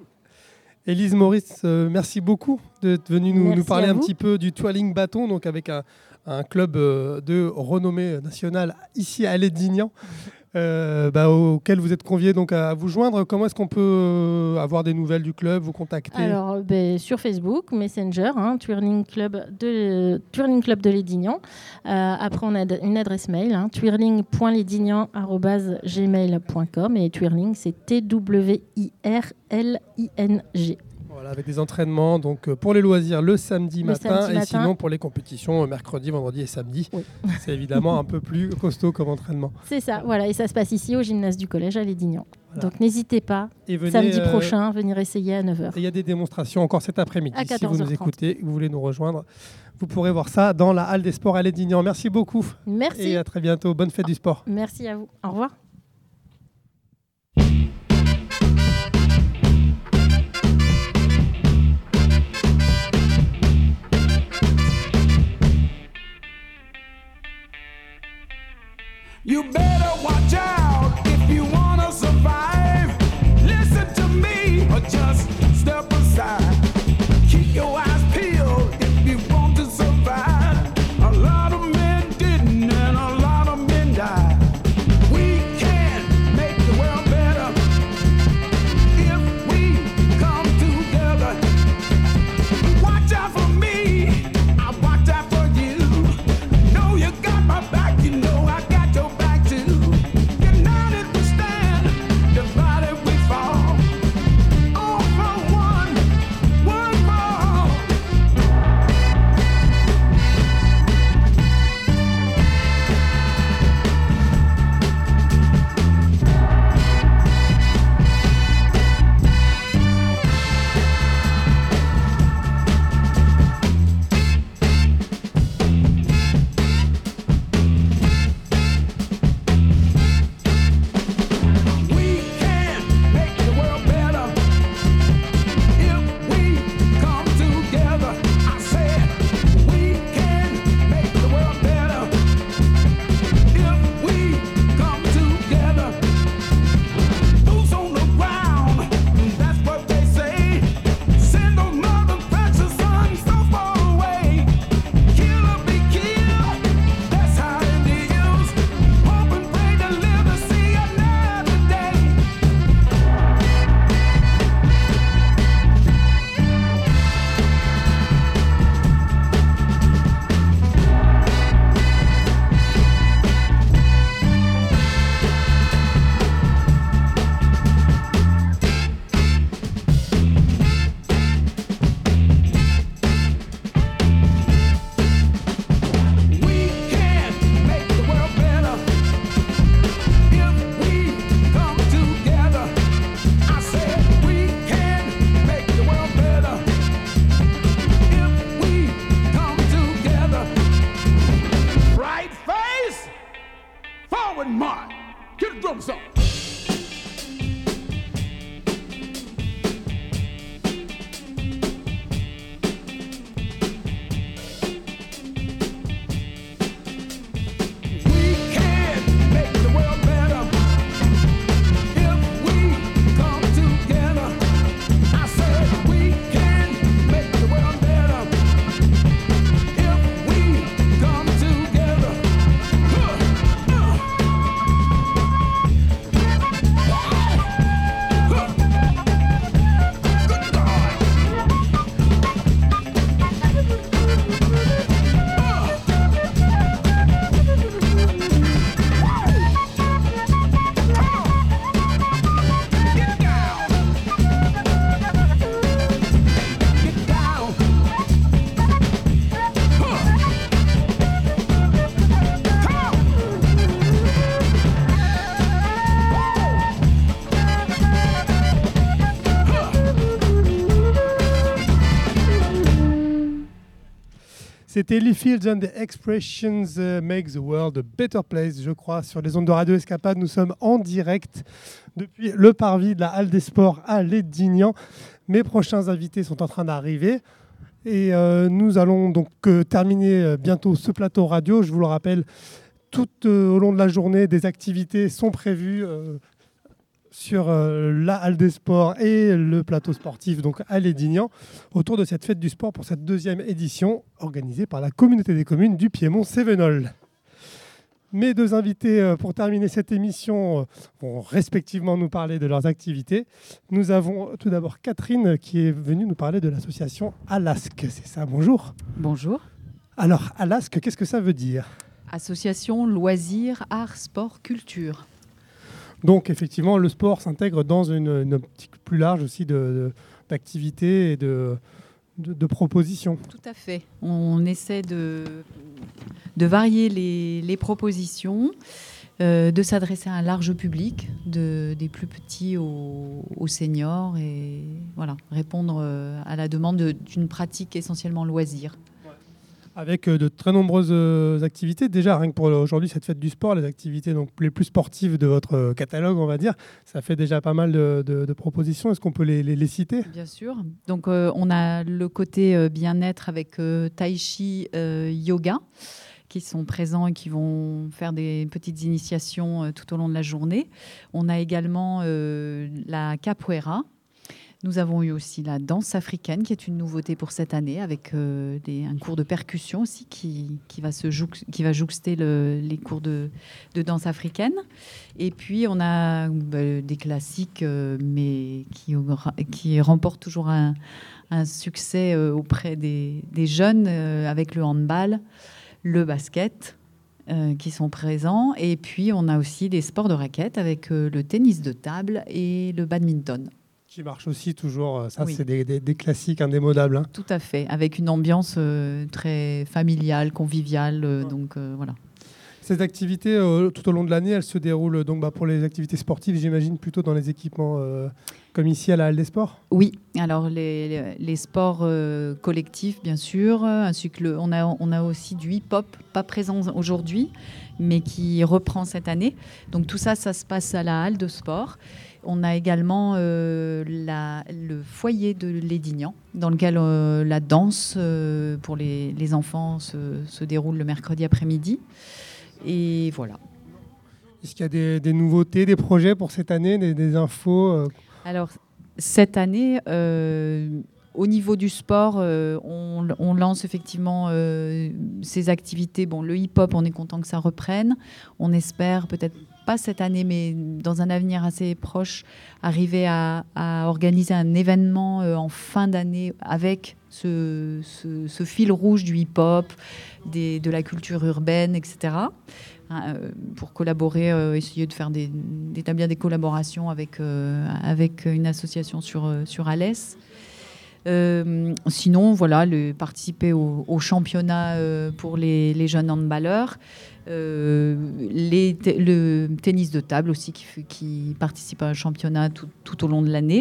A: Élise Maurice, euh, merci beaucoup d'être venue nous,
K: Merci
A: nous parler
K: à
A: un
K: vous.
A: petit peu du twirling bâton, donc avec un, un club euh, de renommée nationale ici à Lédignan, euh, bah, auquel vous êtes conviés donc à vous joindre. Comment est-ce qu'on peut euh, avoir des nouvelles du club, vous contacter?
K: Alors, ben, sur Facebook, Messenger, hein, Twirling Club de, Twirling Club de Lédignan. Euh, après, on a une adresse mail, hein, twirling point lédignan arobase gmail point com. Et Twirling, c'est T W I R L I N G.
A: Voilà, avec des entraînements donc, euh, pour les loisirs le samedi
K: Le
A: matin
K: samedi
A: et
K: matin.
A: sinon pour les compétitions euh, mercredi, vendredi et samedi.
K: Oui.
A: C'est évidemment un peu plus costaud comme entraînement.
K: C'est ça, voilà. Et ça se passe ici au gymnase du collège à Lédignan.
A: Voilà.
K: Donc, n'hésitez pas,
A: Et venez,
K: samedi
A: euh,
K: prochain, venir essayer à neuf heures.
A: Et il y a des démonstrations encore cet après-midi.
K: À
A: Si vous
K: quatorze heures
A: nous
K: trente.
A: écoutez, vous voulez nous rejoindre, vous pourrez voir ça dans la Halle des Sports à Lédignan. Merci beaucoup.
K: Merci.
A: Et à très bientôt. Bonne fête du sport.
K: Merci à vous. Au revoir.
J: You better watch out if you wanna survive.
A: C'était Lee Fields and the Expressions uh, Make the World a Better Place, je crois, sur les ondes de Radio Escapade. Nous sommes en direct depuis le parvis de la Halle des Sports à Lédignan. Mes prochains invités sont en train d'arriver. Et euh, nous allons donc euh, terminer euh, bientôt ce plateau radio. Je vous le rappelle, tout euh, au long de la journée, des activités sont prévues euh, sur euh, la Halle des Sports et le plateau sportif donc à Lédignan autour de cette fête du sport pour cette deuxième édition organisée par la communauté des communes du Piémont-Cévenol. Mes deux invités euh, pour terminer cette émission euh, vont respectivement nous parler de leurs activités. Nous avons tout d'abord Catherine qui est venue nous parler de l'association Alasque. C'est ça, bonjour.
L: Bonjour.
A: Alors, Alasque, qu'est-ce que ça veut dire ?
L: Association loisirs, arts, sport, culture.
A: Donc, effectivement, le sport s'intègre dans une, une optique plus large aussi de, de, d'activités et de, de, de propositions.
L: Tout à fait. On essaie de, de varier les, les propositions, euh, de s'adresser à un large public, de, des plus petits aux, aux seniors, et voilà, répondre à la demande de, d'une pratique essentiellement loisir.
A: Avec de très nombreuses euh, activités. Déjà, rien que pour aujourd'hui, cette fête du sport, les activités donc, les plus sportives de votre euh, catalogue, on va dire, ça fait déjà pas mal de, de, de propositions. Est-ce qu'on peut les, les, les citer ?
L: Bien sûr. Donc, euh, on a le côté euh, bien-être avec euh, tai chi, euh, yoga, qui sont présents et qui vont faire des petites initiations euh, tout au long de la journée. On a également euh, la capoeira. Nous avons eu aussi la danse africaine, qui est une nouveauté pour cette année, avec euh, des, un cours de percussion aussi qui, qui, va, se joux, qui va jouxter le, les cours de, de danse africaine. Et puis, on a bah, des classiques, euh, mais qui, qui remportent toujours un, un succès euh, auprès des, des jeunes, euh, avec le handball, le basket, euh, qui sont présents. Et puis, on a aussi des sports de raquettes, avec euh, le tennis de table et le badminton.
A: Qui marche aussi toujours, ça
L: Oui.
A: c'est des, des, des classiques indémodables. Hein.
L: Tout à fait, avec une ambiance euh, très familiale, conviviale, euh,
A: Ouais.
L: donc euh, voilà.
A: Ces activités, euh, tout au long de l'année, elles se déroulent donc, bah, pour les activités sportives, j'imagine, plutôt dans les équipements euh, comme ici à la Halle des Sports ?
L: Oui, alors les, les, les sports euh, collectifs, bien sûr, ainsi que le, on, a, on a aussi du hip-hop, pas présent aujourd'hui, mais qui reprend cette année. Donc tout ça, ça se passe à la Halle de Sport. On a également euh, la, le foyer de Lédignan, dans lequel euh, la danse euh, pour les, les enfants se, se déroule le mercredi après-midi. Et voilà.
A: Est-ce qu'il y a des, des nouveautés, des projets pour cette année, des, des infos euh...
L: Alors, cette année, euh, au niveau du sport, euh, on, on lance effectivement euh, ces activités. Bon, le hip-hop, on est content que ça reprenne. On espère peut-être pas cette année, mais dans un avenir assez proche, arriver à, à organiser un événement euh, en fin d'année avec ce, ce, ce fil rouge du hip-hop, des, de la culture urbaine, et cetera. Hein, euh, pour collaborer, euh, essayer de faire des, d'établir des collaborations avec, euh, avec une association sur, euh, sur Alès. Euh, sinon, voilà, le, participer au, au championnat euh, pour les, les jeunes handballeurs. Euh, les te- le tennis de table aussi qui, f- qui participe à un championnat tout, tout au long de l'année.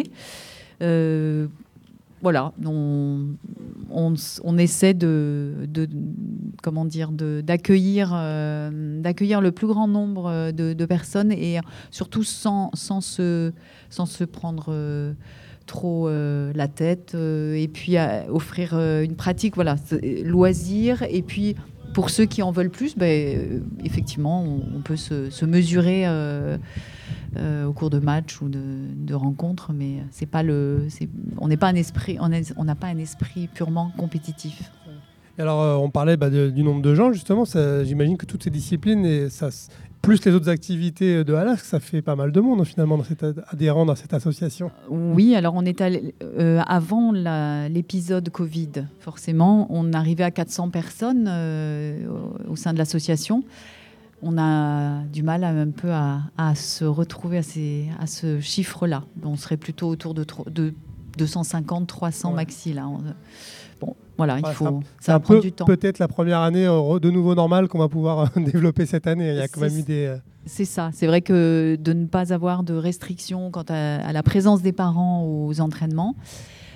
L: Euh, voilà, on, on, on essaie de, de comment dire, de, d'accueillir, euh, d'accueillir le plus grand nombre de, de personnes et surtout sans, sans, se, sans se prendre euh, trop euh, la tête euh, et puis à offrir euh, une pratique, voilà, loisir et puis pour ceux qui en veulent plus, ben, euh, effectivement, on, on peut se, se mesurer euh, euh, au cours de matchs ou de, de rencontres, mais c'est pas le, c'est, on n'est pas un esprit, on est- on n'a pas un esprit purement compétitif.
A: Et alors, euh, on parlait bah, de- du nombre de gens, justement. Ça, j'imagine que toutes ces disciplines, et ça, s- plus les autres activités de Alasque, ça fait pas mal de monde, finalement, dans cette ad- adhérents dans cette association.
L: Oui, alors on est allé, euh, avant la- l'épisode Covid, forcément, on arrivait à quatre cents personnes euh, au, au sein de l'association. On a du mal à, un peu à, à se retrouver à, ces, à ce chiffre-là. On serait plutôt autour de, tro- de deux cent cinquante, trois cents
A: Ouais.
L: maxi. Là. On- bon, voilà, il
A: Ouais,
L: faut,
A: ça-
L: ça
A: C'est
L: va
A: un
L: prendre
A: peu
L: du temps.
A: peut-être la première année euh, de nouveau normale qu'on va pouvoir euh, développer cette année. Il y a quand
L: C'est-
A: même eu des... euh,
L: C'est ça. C'est vrai que de ne pas avoir de restrictions quant à, à la présence des parents aux entraînements,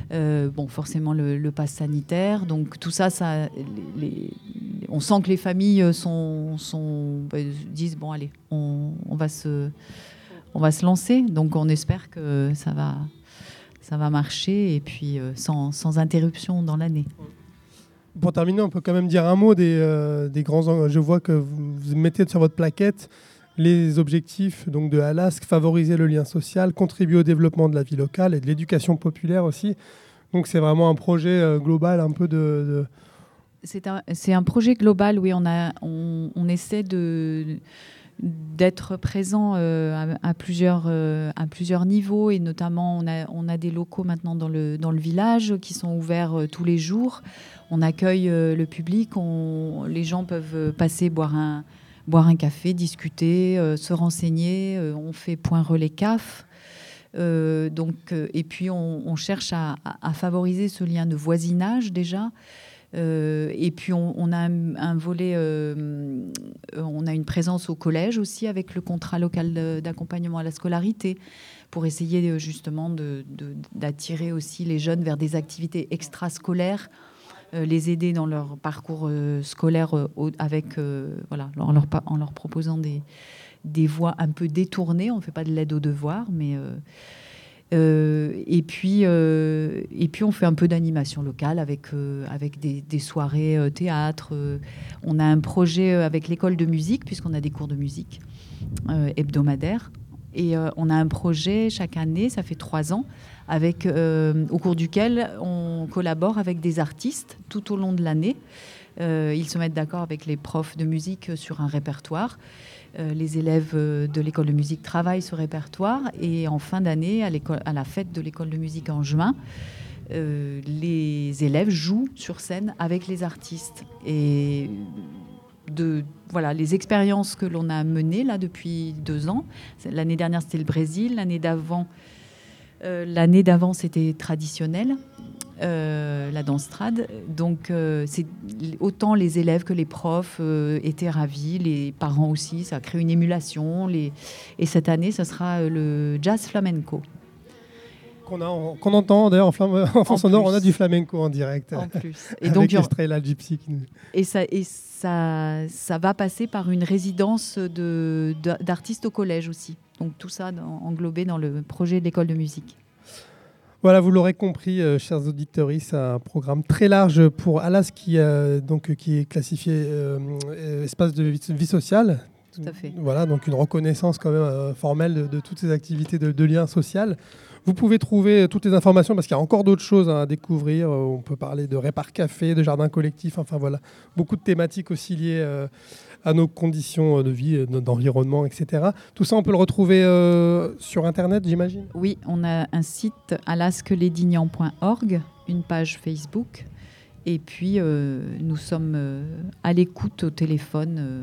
L: Euh, bon, forcément le, le pass sanitaire. Donc tout ça, ça les, les- on sent que les familles sont, sont, bah, disent bon allez, on, on va se, on va se lancer. Donc on espère que ça va, ça va marcher et puis euh, sans, sans interruption dans l'année.
A: Pour terminer, on peut quand même dire un mot des, euh, des grands. en- Je vois que vous, vous mettez sur votre plaquette les objectifs donc, de Alask, favoriser le lien social, contribuer au développement de la vie locale et de l'éducation populaire aussi. Donc c'est vraiment un projet euh, global un peu de... de-
L: C'est un, c'est un projet global, oui. On, a, on, on essaie de, d'être présent euh, à, à plusieurs, euh, à plusieurs niveaux. Et notamment, on a, on a des locaux maintenant dans le, dans le village qui sont ouverts euh, tous les jours. On accueille euh, le public. On, les gens peuvent euh, passer, boire un, boire un café, discuter, euh, se renseigner. Euh, on fait point relais C A F. Euh, donc, euh, et puis, on, on cherche à, à- à favoriser ce lien de voisinage déjà. Euh, et puis on, on a un, un volet, euh, euh, on a une présence au collège aussi avec le contrat local de- d'accompagnement à la scolarité pour essayer euh, justement de- de- d'attirer aussi les jeunes vers des activités extrascolaires, euh, les aider dans leur parcours euh, scolaire euh, au- avec, euh, voilà, en leur, pa- en leur proposant des, des voies un peu détournées. On ne fait pas de l'aide aux devoirs, mais... euh, euh, et, puis, euh, et puis, on fait un peu d'animation locale avec, euh, avec des, des soirées euh, théâtre. euh. On a un projet euh, avec l'école de musique, puisqu'on a des cours de musique euh, hebdomadaires. Et euh, on a un projet chaque année, ça fait trois ans, avec, euh, au cours duquel on collabore avec des artistes tout au long de l'année. Euh, ils se mettent d'accord avec les profs de musique sur un répertoire. Euh, les élèves euh, de l'école de musique travaillent ce répertoire et en fin d'année, à, l'école- à la fête de l'école de musique en juin, euh, les élèves jouent sur scène avec les artistes. Et de, voilà, les expériences que l'on a menées là depuis deux ans, c'est- l'année dernière c'était le Brésil, l'année d'avant, euh, l'année d'avant c'était traditionnel. Euh, la danse trad. Donc, euh, c'est autant les élèves que les profs euh, étaient ravis, les parents aussi. Ça a créé une émulation. Les... Et cette année, ce sera euh, le jazz flamenco.
A: Qu'on a en- qu'on entend d'ailleurs en, flamme- en fond
L: En
A: sonore,
L: plus.
A: on a du flamenco en direct.
L: En plus. Et
A: Et
L: donc,
A: donc,
L: il y aura-
A: Estrella Gypsy qui nous...
L: Et ça, et ça, ça va passer par une résidence de, de- d'artistes au collège aussi. Donc, tout ça dans- englobé dans le projet de l'école de musique.
A: Voilà, vous l'aurez compris, euh, chers auditeurs, c'est un programme très large pour Alas qui, euh, donc, qui est classifié euh, euh, espace de vie, vie sociale.
L: Tout à fait.
A: Voilà, donc une reconnaissance quand même euh, formelle de, de toutes ces activités de, de lien social. Vous pouvez trouver toutes les informations parce qu'il y a encore d'autres choses à découvrir. Euh, On peut parler de Répar Café, de jardin collectif, enfin voilà, beaucoup de thématiques aussi liées euh, à nos conditions de vie, euh, d'environnement, et cetera. Tout ça, on peut le retrouver euh, sur Internet, j'imagine.
L: Oui, on a un site alasquelédignan point org, une page Facebook. Et puis, euh, nous sommes euh, à l'écoute au téléphone euh,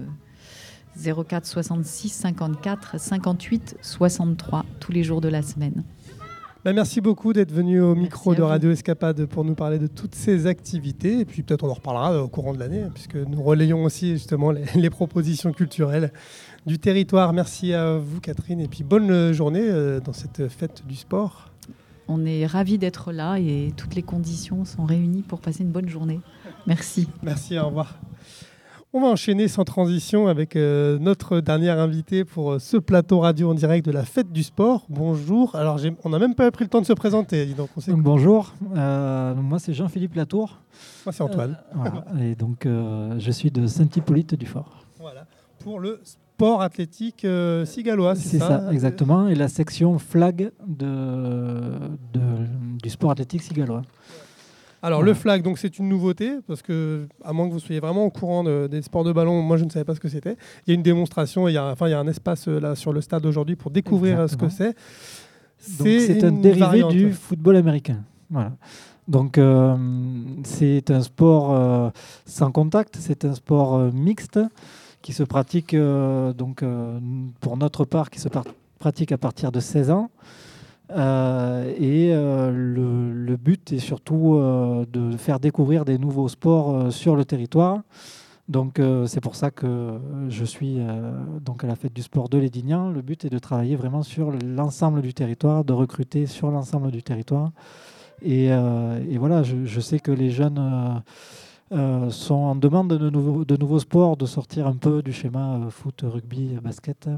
L: zéro quatre soixante-six cinquante-quatre cinquante-huit soixante-trois tous les jours de la semaine.
A: Bah, merci beaucoup d'être venu au micro
L: à
A: de
L: vous.
A: Radio Escapade pour nous parler de toutes ces activités. Et puis peut-être on en reparlera euh, au courant de l'année, hein, puisque nous relayons aussi justement les, les propositions culturelles du territoire. Merci à vous Catherine, et puis bonne euh, journée euh, dans cette fête du sport.
L: On est ravis d'être là et toutes les conditions sont réunies pour passer une bonne journée. Merci.
A: Merci, au revoir. On va enchaîner sans transition avec euh, notre dernière invitée pour euh, ce plateau radio en direct de la fête du sport. Bonjour. Alors, j'ai- on n'a même pas pris le temps de se présenter. Dis donc, on sait
M: Donc, bonjour, Euh, moi c'est Jean-Philippe Latour.
A: Moi, c'est Antoine.
M: Euh, voilà. Et donc euh, je suis de Saint-Hippolyte du Fort.
A: Voilà. Pour le sport athlétique euh, cigalois, c'est
M: C'est
A: ça,
M: ça, exactement. Et la section flag de, de- du sport athlétique cigalois.
A: Alors
M: Voilà.
A: le flag, donc c'est une nouveauté parce que à moins que vous soyez vraiment au courant de- des sports de ballon, moi je ne savais pas ce que c'était. Il y a une démonstration, il y a, enfin il y a un espace euh, là sur le stade aujourd'hui pour découvrir euh, ce que c'est.
M: Donc c'est un
A: une
M: dérivé
A: variante.
M: du football américain. Voilà. Donc euh, c'est un sport euh, sans contact, c'est un sport euh, mixte qui se pratique euh, donc euh, pour notre part qui se par- pratique à partir de seize ans. Euh, et euh, le, le but est surtout euh, de faire découvrir des nouveaux sports euh, sur le territoire. Donc euh, c'est pour ça que je suis euh, donc à la fête du sport de Lédignan. Le but est de travailler vraiment sur l'ensemble du territoire, de recruter sur l'ensemble du territoire Et, euh, et voilà, je, je sais que les jeunes euh, euh, sont en demande de nouveaux, de nouveaux sports, de sortir un peu du schéma euh, foot, rugby, basket.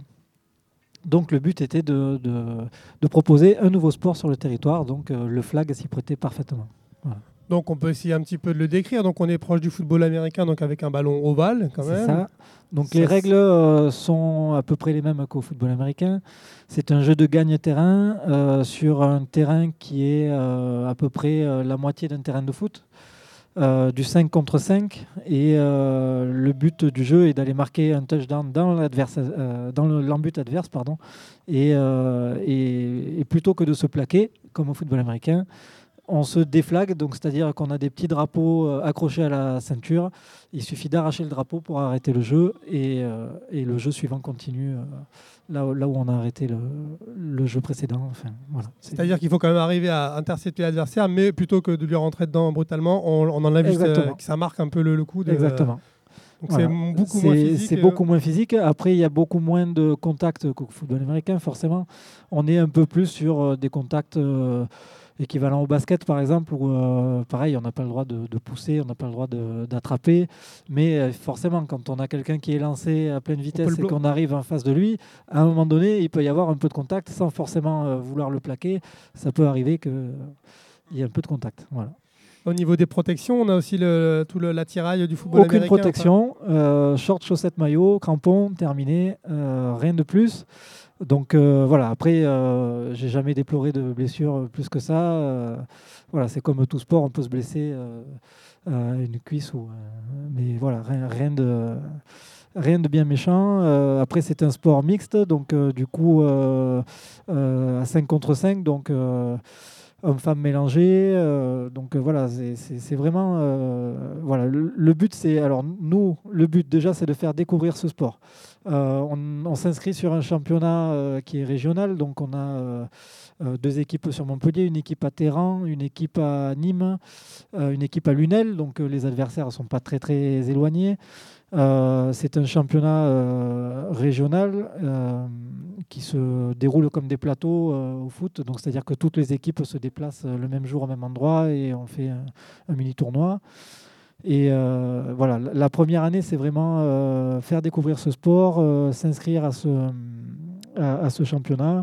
M: Donc le but était de, de, de proposer un nouveau sport sur le territoire, donc euh, le flag s'y prêtait parfaitement. Voilà.
A: Donc on peut essayer un petit peu de le décrire. Donc on est proche du football américain, donc avec un ballon ovale quand même.
M: C'est ça. Donc
A: Ça,
M: les
A: c'est-
M: règles euh, sont à peu près les mêmes qu'au football américain. C'est un jeu de gagne-terrain euh, sur un terrain qui est euh, à peu près euh, la moitié d'un terrain de foot, euh, du cinq contre cinq. Et euh, le but du jeu est d'aller marquer un touchdown dans l'adverse, euh, dans le- l'embut adverse, pardon. Et, euh, et, et plutôt que de se plaquer, comme au football américain, on se déflague, donc c'est-à-dire qu'on a des petits drapeaux euh, accrochés à la ceinture. Il suffit d'arracher le drapeau pour arrêter le jeu et, euh, et le jeu suivant continue euh, là, où- là où on a arrêté le, le jeu précédent. Enfin, voilà. C'est-
A: C'est-à-dire qu'il faut quand même arriver à intercepter l'adversaire, mais plutôt que de lui rentrer dedans brutalement, on, on en a vu euh,
M: Exactement.
A: que ça marque un peu le, le coup. De,
M: Exactement.
A: Donc
M: Voilà.
A: c'est beaucoup
M: C'est-
A: moins physique.
M: C'est
A: euh,
M: beaucoup moins physique. Après, il y a beaucoup moins de contacts qu'au football américain, forcément. On est un peu plus sur euh, des contacts euh, équivalents au basket, par exemple, où, euh, pareil, on n'a pas le droit de, de pousser, on n'a pas le droit de- d'attraper. Mais euh, forcément, quand on a quelqu'un qui est lancé à pleine vitesse
A: le
M: et
A: blo-
M: qu'on arrive en face de lui, à un moment donné, il peut y avoir un peu de contact sans forcément euh, vouloir le plaquer. Ça peut arriver qu'il y ait un peu de contact. Voilà.
A: Au niveau des protections, on a aussi le, tout le- l'attirail du football
M: Aucune
A: américain.
M: protection, euh, short, chaussettes, maillot, crampons, terminé, euh, rien de plus. Donc euh, voilà, après, euh, j'ai jamais déploré de blessure plus que ça. Euh, voilà, c'est comme tout sport, on peut se blesser euh, à une cuisse, ou, euh, mais voilà, rien, rien de. Rien de bien méchant. Euh, après, c'est un sport mixte, donc euh, du coup, euh, euh, à cinq contre cinq, donc euh, hommes-femmes mélangés. euh, donc euh, voilà, c'est- c'est c'est vraiment. euh, voilà, le, le but, c'est. Alors, nous, le but déjà, c'est de faire découvrir ce sport. Euh, on on s'inscrit sur un championnat euh, qui est régional, donc on a euh, euh, deux équipes sur Montpellier, une équipe à Téhéran, une équipe à Nîmes, euh, une équipe à Lunel, donc euh, les adversaires ne sont pas très très éloignés. Euh, c'est un championnat euh, régional euh, qui se déroule comme des plateaux euh, au foot, donc c'est-à-dire que toutes les équipes se déplacent euh, le même jour au même endroit et on fait un, un mini tournoi. Et euh, voilà, la la première année, c'est vraiment euh, faire découvrir ce sport, euh, s'inscrire à ce, à, à ce championnat,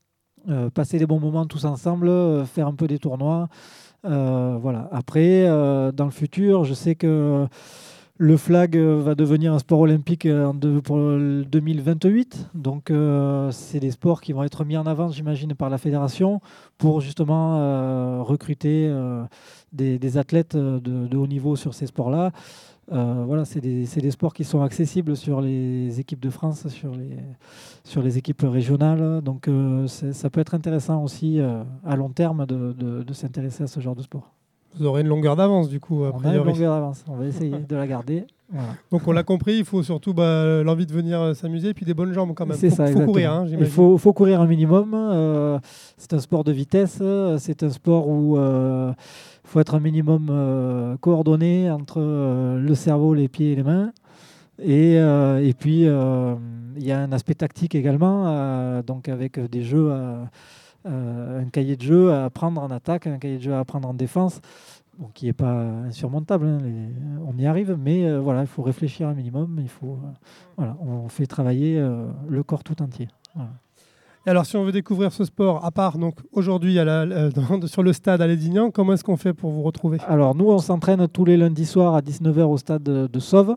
M: euh, passer des bons moments tous ensemble, euh, faire un peu des tournois. Euh, voilà. Après, euh, dans le futur, je sais que le flag euh, va devenir un sport olympique euh, en de- pour le deux mille vingt-huit. Donc, euh, c'est des sports qui vont être mis en avant, j'imagine, par la fédération pour justement euh, recruter euh, des, des athlètes euh, de, de haut niveau sur ces sports-là. Euh, voilà, c'est des, c'est des sports qui sont accessibles sur les équipes de France, sur les, sur les équipes régionales. Donc, euh, c'est- ça peut être intéressant aussi euh, à long terme de, de- de s'intéresser à ce genre de sport.
A: Vous aurez une longueur d'avance du coup. a
M: On a une
A: priori.
M: longueur d'avance, on va essayer de la garder. Voilà.
A: Donc on l'a compris, il faut surtout bah, l'envie de venir euh, s'amuser et puis des bonnes jambes quand même.
M: C'est
A: faut,
M: ça,
A: faut
M: exactement.
A: courir, hein,
M: Il
A: j'imagine.
M: faut, faut courir un minimum. euh, c'est un sport de vitesse. euh, C'est un sport où il faut être un minimum euh, coordonné entre euh, le cerveau, les pieds et les mains. Et, euh, et puis, euh, il y a un aspect tactique également, euh, donc avec des jeux, à- euh, un cahier de jeu à apprendre en attaque, un cahier de jeu à apprendre en défense, bon, qui n'est pas insurmontable, hein, les- on y arrive, mais euh, voilà, il faut réfléchir un minimum, il faut, euh, voilà, on fait travailler euh, le corps tout entier. Voilà.
A: Et alors si on veut découvrir ce sport, à part donc aujourd'hui à la- euh, dans- sur le stade à Lédignan, comment est-ce qu'on fait pour vous retrouver?
M: Alors nous, on s'entraîne tous les lundis soirs à dix-neuf heures au stade de, de Sauve.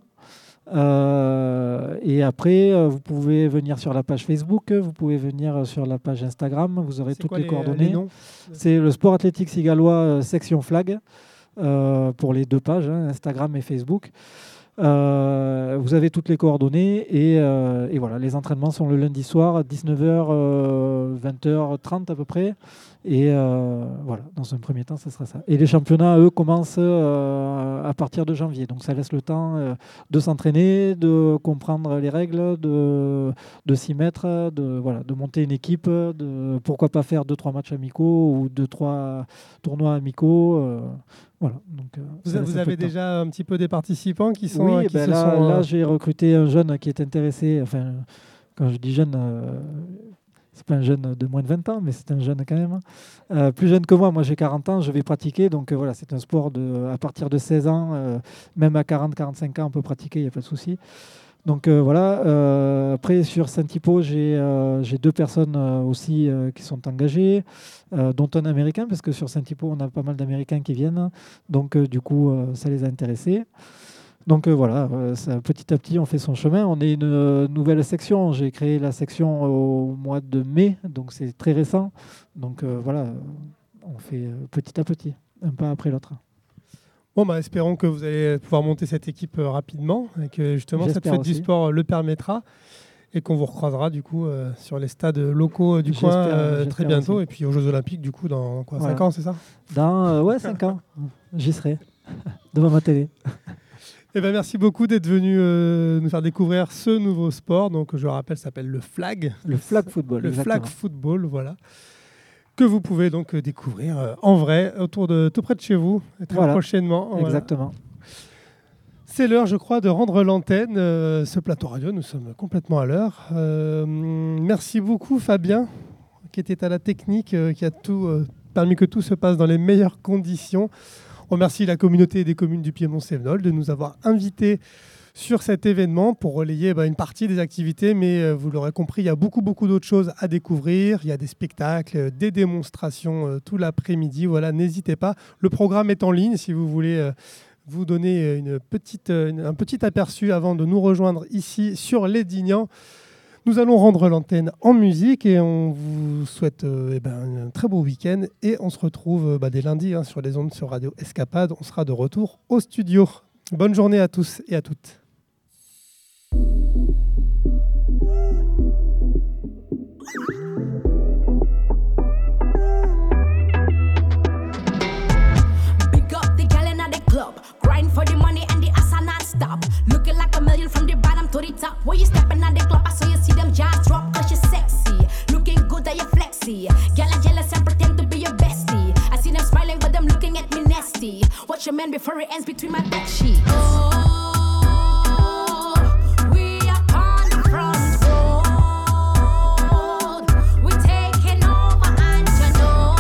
M: Euh, et après, euh, vous pouvez venir sur la page Facebook, vous pouvez venir sur la page Instagram, vous aurez
A: C'est
M: toutes
A: quoi
M: les,
A: les-
M: coordonnées.
A: les noms
M: C'est le Sport Athlétique Cigalois euh, section flag euh, pour les deux pages, hein, Instagram et Facebook. Euh, vous avez toutes les coordonnées et, euh, et voilà, les entraînements sont le lundi soir, dix-neuf heures, euh, vingt heures trente à peu près. Et euh, voilà, dans un premier temps, ce sera ça. Et les championnats, eux, commencent euh, à partir de janvier. Donc ça laisse le temps euh, de s'entraîner, de comprendre les règles, de, de s'y mettre, de, voilà, de monter une équipe, de pourquoi pas faire deux trois matchs amicaux ou deux trois tournois amicaux. euh, voilà. Donc, euh,
A: Vous,
M: ça
A: a-
M: laisse
A: vous
M: un peu
A: avez
M: de temps.
A: déjà un petit peu des participants qui sont...
M: Oui,
A: qui
M: ben
A: se
M: là,
A: sont, euh,
M: là, j'ai recruté un jeune qui est intéressé. Enfin, quand je dis jeune, euh, c'est pas un jeune de moins de vingt ans, mais c'est un jeune quand même. Euh, plus jeune que moi, moi j'ai quarante ans, je vais pratiquer. Donc euh, voilà, c'est un sport de, à partir de seize ans, euh, même à quarante quarante-cinq ans, on peut pratiquer, il n'y a pas de souci. Donc euh, voilà, euh, après sur Saint-Hypo, j'ai euh, j'ai deux personnes euh, aussi euh, qui sont engagées, euh, dont un Américain, parce que sur Saint-Hypo, on a pas mal d'Américains qui viennent. Donc euh, du coup, euh, ça les a intéressés. Donc euh, voilà, euh, ça, petit à petit, on fait son chemin. On est une euh, nouvelle section. J'ai créé la section au mois de mai, donc c'est très récent. Donc euh, voilà, on fait euh, petit à petit, un pas après l'autre.
A: Bon, bah, espérons que vous allez pouvoir monter cette équipe euh, rapidement et que justement cette
M: J'espère
A: fête
M: aussi.
A: du sport euh, le permettra et qu'on vous recroisera du coup euh, sur les stades locaux euh, du coin
M: J'espère,
A: euh,
M: j'espère
A: très bientôt
M: aussi.
A: et puis aux Jeux Olympiques du coup dans quoi,
M: Voilà.
A: cinq ans, c'est ça?
M: Dans euh, ouais, cinq ans, j'y serai, devant ma télé.
A: Eh ben, merci beaucoup d'être venu euh, nous faire découvrir ce nouveau sport. Donc, je le rappelle, ça s'appelle le flag.
M: Le flag football,
A: Le
M: exactement.
A: flag football, voilà. Que vous pouvez donc euh, découvrir euh, en vrai, autour de, tout près de chez vous, très
M: Voilà.
A: prochainement. Voilà.
M: Exactement.
A: C'est l'heure, je crois, de rendre l'antenne. Euh, ce plateau radio, nous sommes complètement à l'heure. Euh, merci beaucoup, Fabien, qui était à la technique, euh, qui a tout euh, permis que tout se passe dans les meilleures conditions. On remercie la communauté des communes du Piémont-Sévenol de nous avoir invités sur cet événement pour relayer bah, une partie des activités, mais euh, vous l'aurez compris, il y a beaucoup, beaucoup d'autres choses à découvrir. Il y a des spectacles, euh, des démonstrations euh, tout l'après-midi. Voilà, n'hésitez pas. Le programme est en ligne si vous voulez euh, vous donner une petite, euh, une- un petit aperçu avant de nous rejoindre ici sur Lédignan. Nous allons rendre l'antenne en musique et on vous souhaite euh, eh ben, un très beau week-end. Et on se retrouve euh, bah, dès lundi hein, sur les ondes sur Radio Escapade. On sera de retour au studio. Bonne journée à tous et à toutes.
N: Big up the gal inna the club, grind for the money and the ass a non-stop. Looking like a million from the bottom to the top. When you stepping at the club, I saw you see them jaws drop. Cause you're sexy, looking good and you're flexy. Gal are jealous and pretend to be your bestie. I see them smiling but them looking at me nasty. Watch your man before it ends between my back sheets. Oh, we are on the front road. We're taking over and you know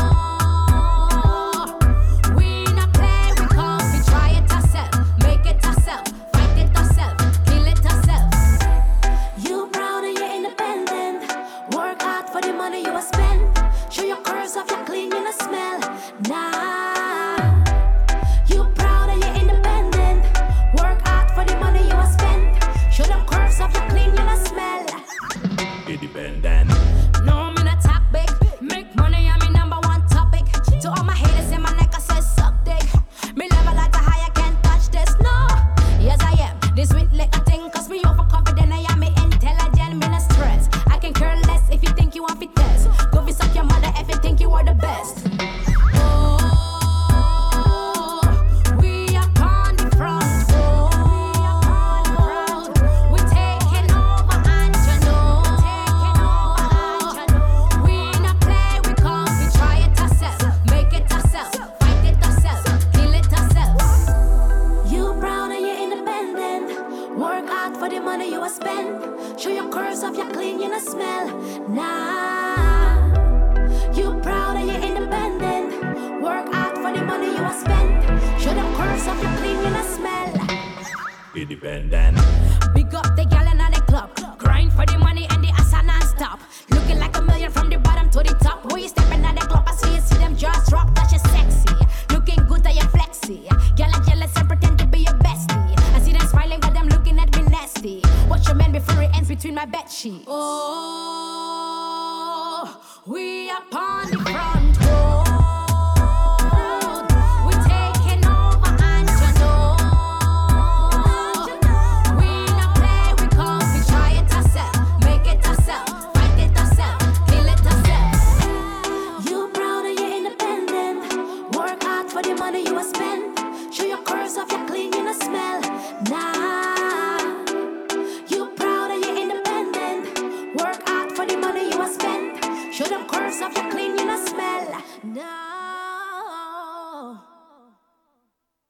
N: we not play, we come, we try it ourselves, make it ourselves, fight it ourselves, kill it ourselves. You proud and you're independent. Work hard for the money you will spend. Show your curves off, you're clean, you no smell. Nah. You proud and you're independent. Work hard for the money you will spend. Show them curves off, you're clean, you no smell.
J: Independent.
N: No, me not talk big. Make money, I'm my number one topic. To all my haters in my neck, I say suck dick. Me level like a high, I can't touch this. No, yes I am. This sweet little thing, cause me overconfident. I am me intelligent, me no stress. I can care less if you think you want fit test. Go visit your mother if you think you are the best. Oh, we are on the front road. We're taking over and you know. We not play, we come, we try it ourselves, make it ourselves, fight it ourselves, kill it ourselves. You proud and you're independent. Work hard for the money you will spend. Show your curves off, you're clean, you no smell. Nah. You proud and you're independent. Work hard for the money you will spend. Show them curves off, you're clean, you no smell.
J: Independent.
N: Big up the gal inna the club, grind for the money and the ass a non-stop. Looking like a million from the bottom to the top. When you stepping at the club, I see you see them jaws drop. Cause you're sexy, looking good and you're flexy. Gal are jealous and pretend to be your bestie. I see them smiling but them looking at me nasty. Watch your man before it ends between my bed sheets. Oh, we up on the front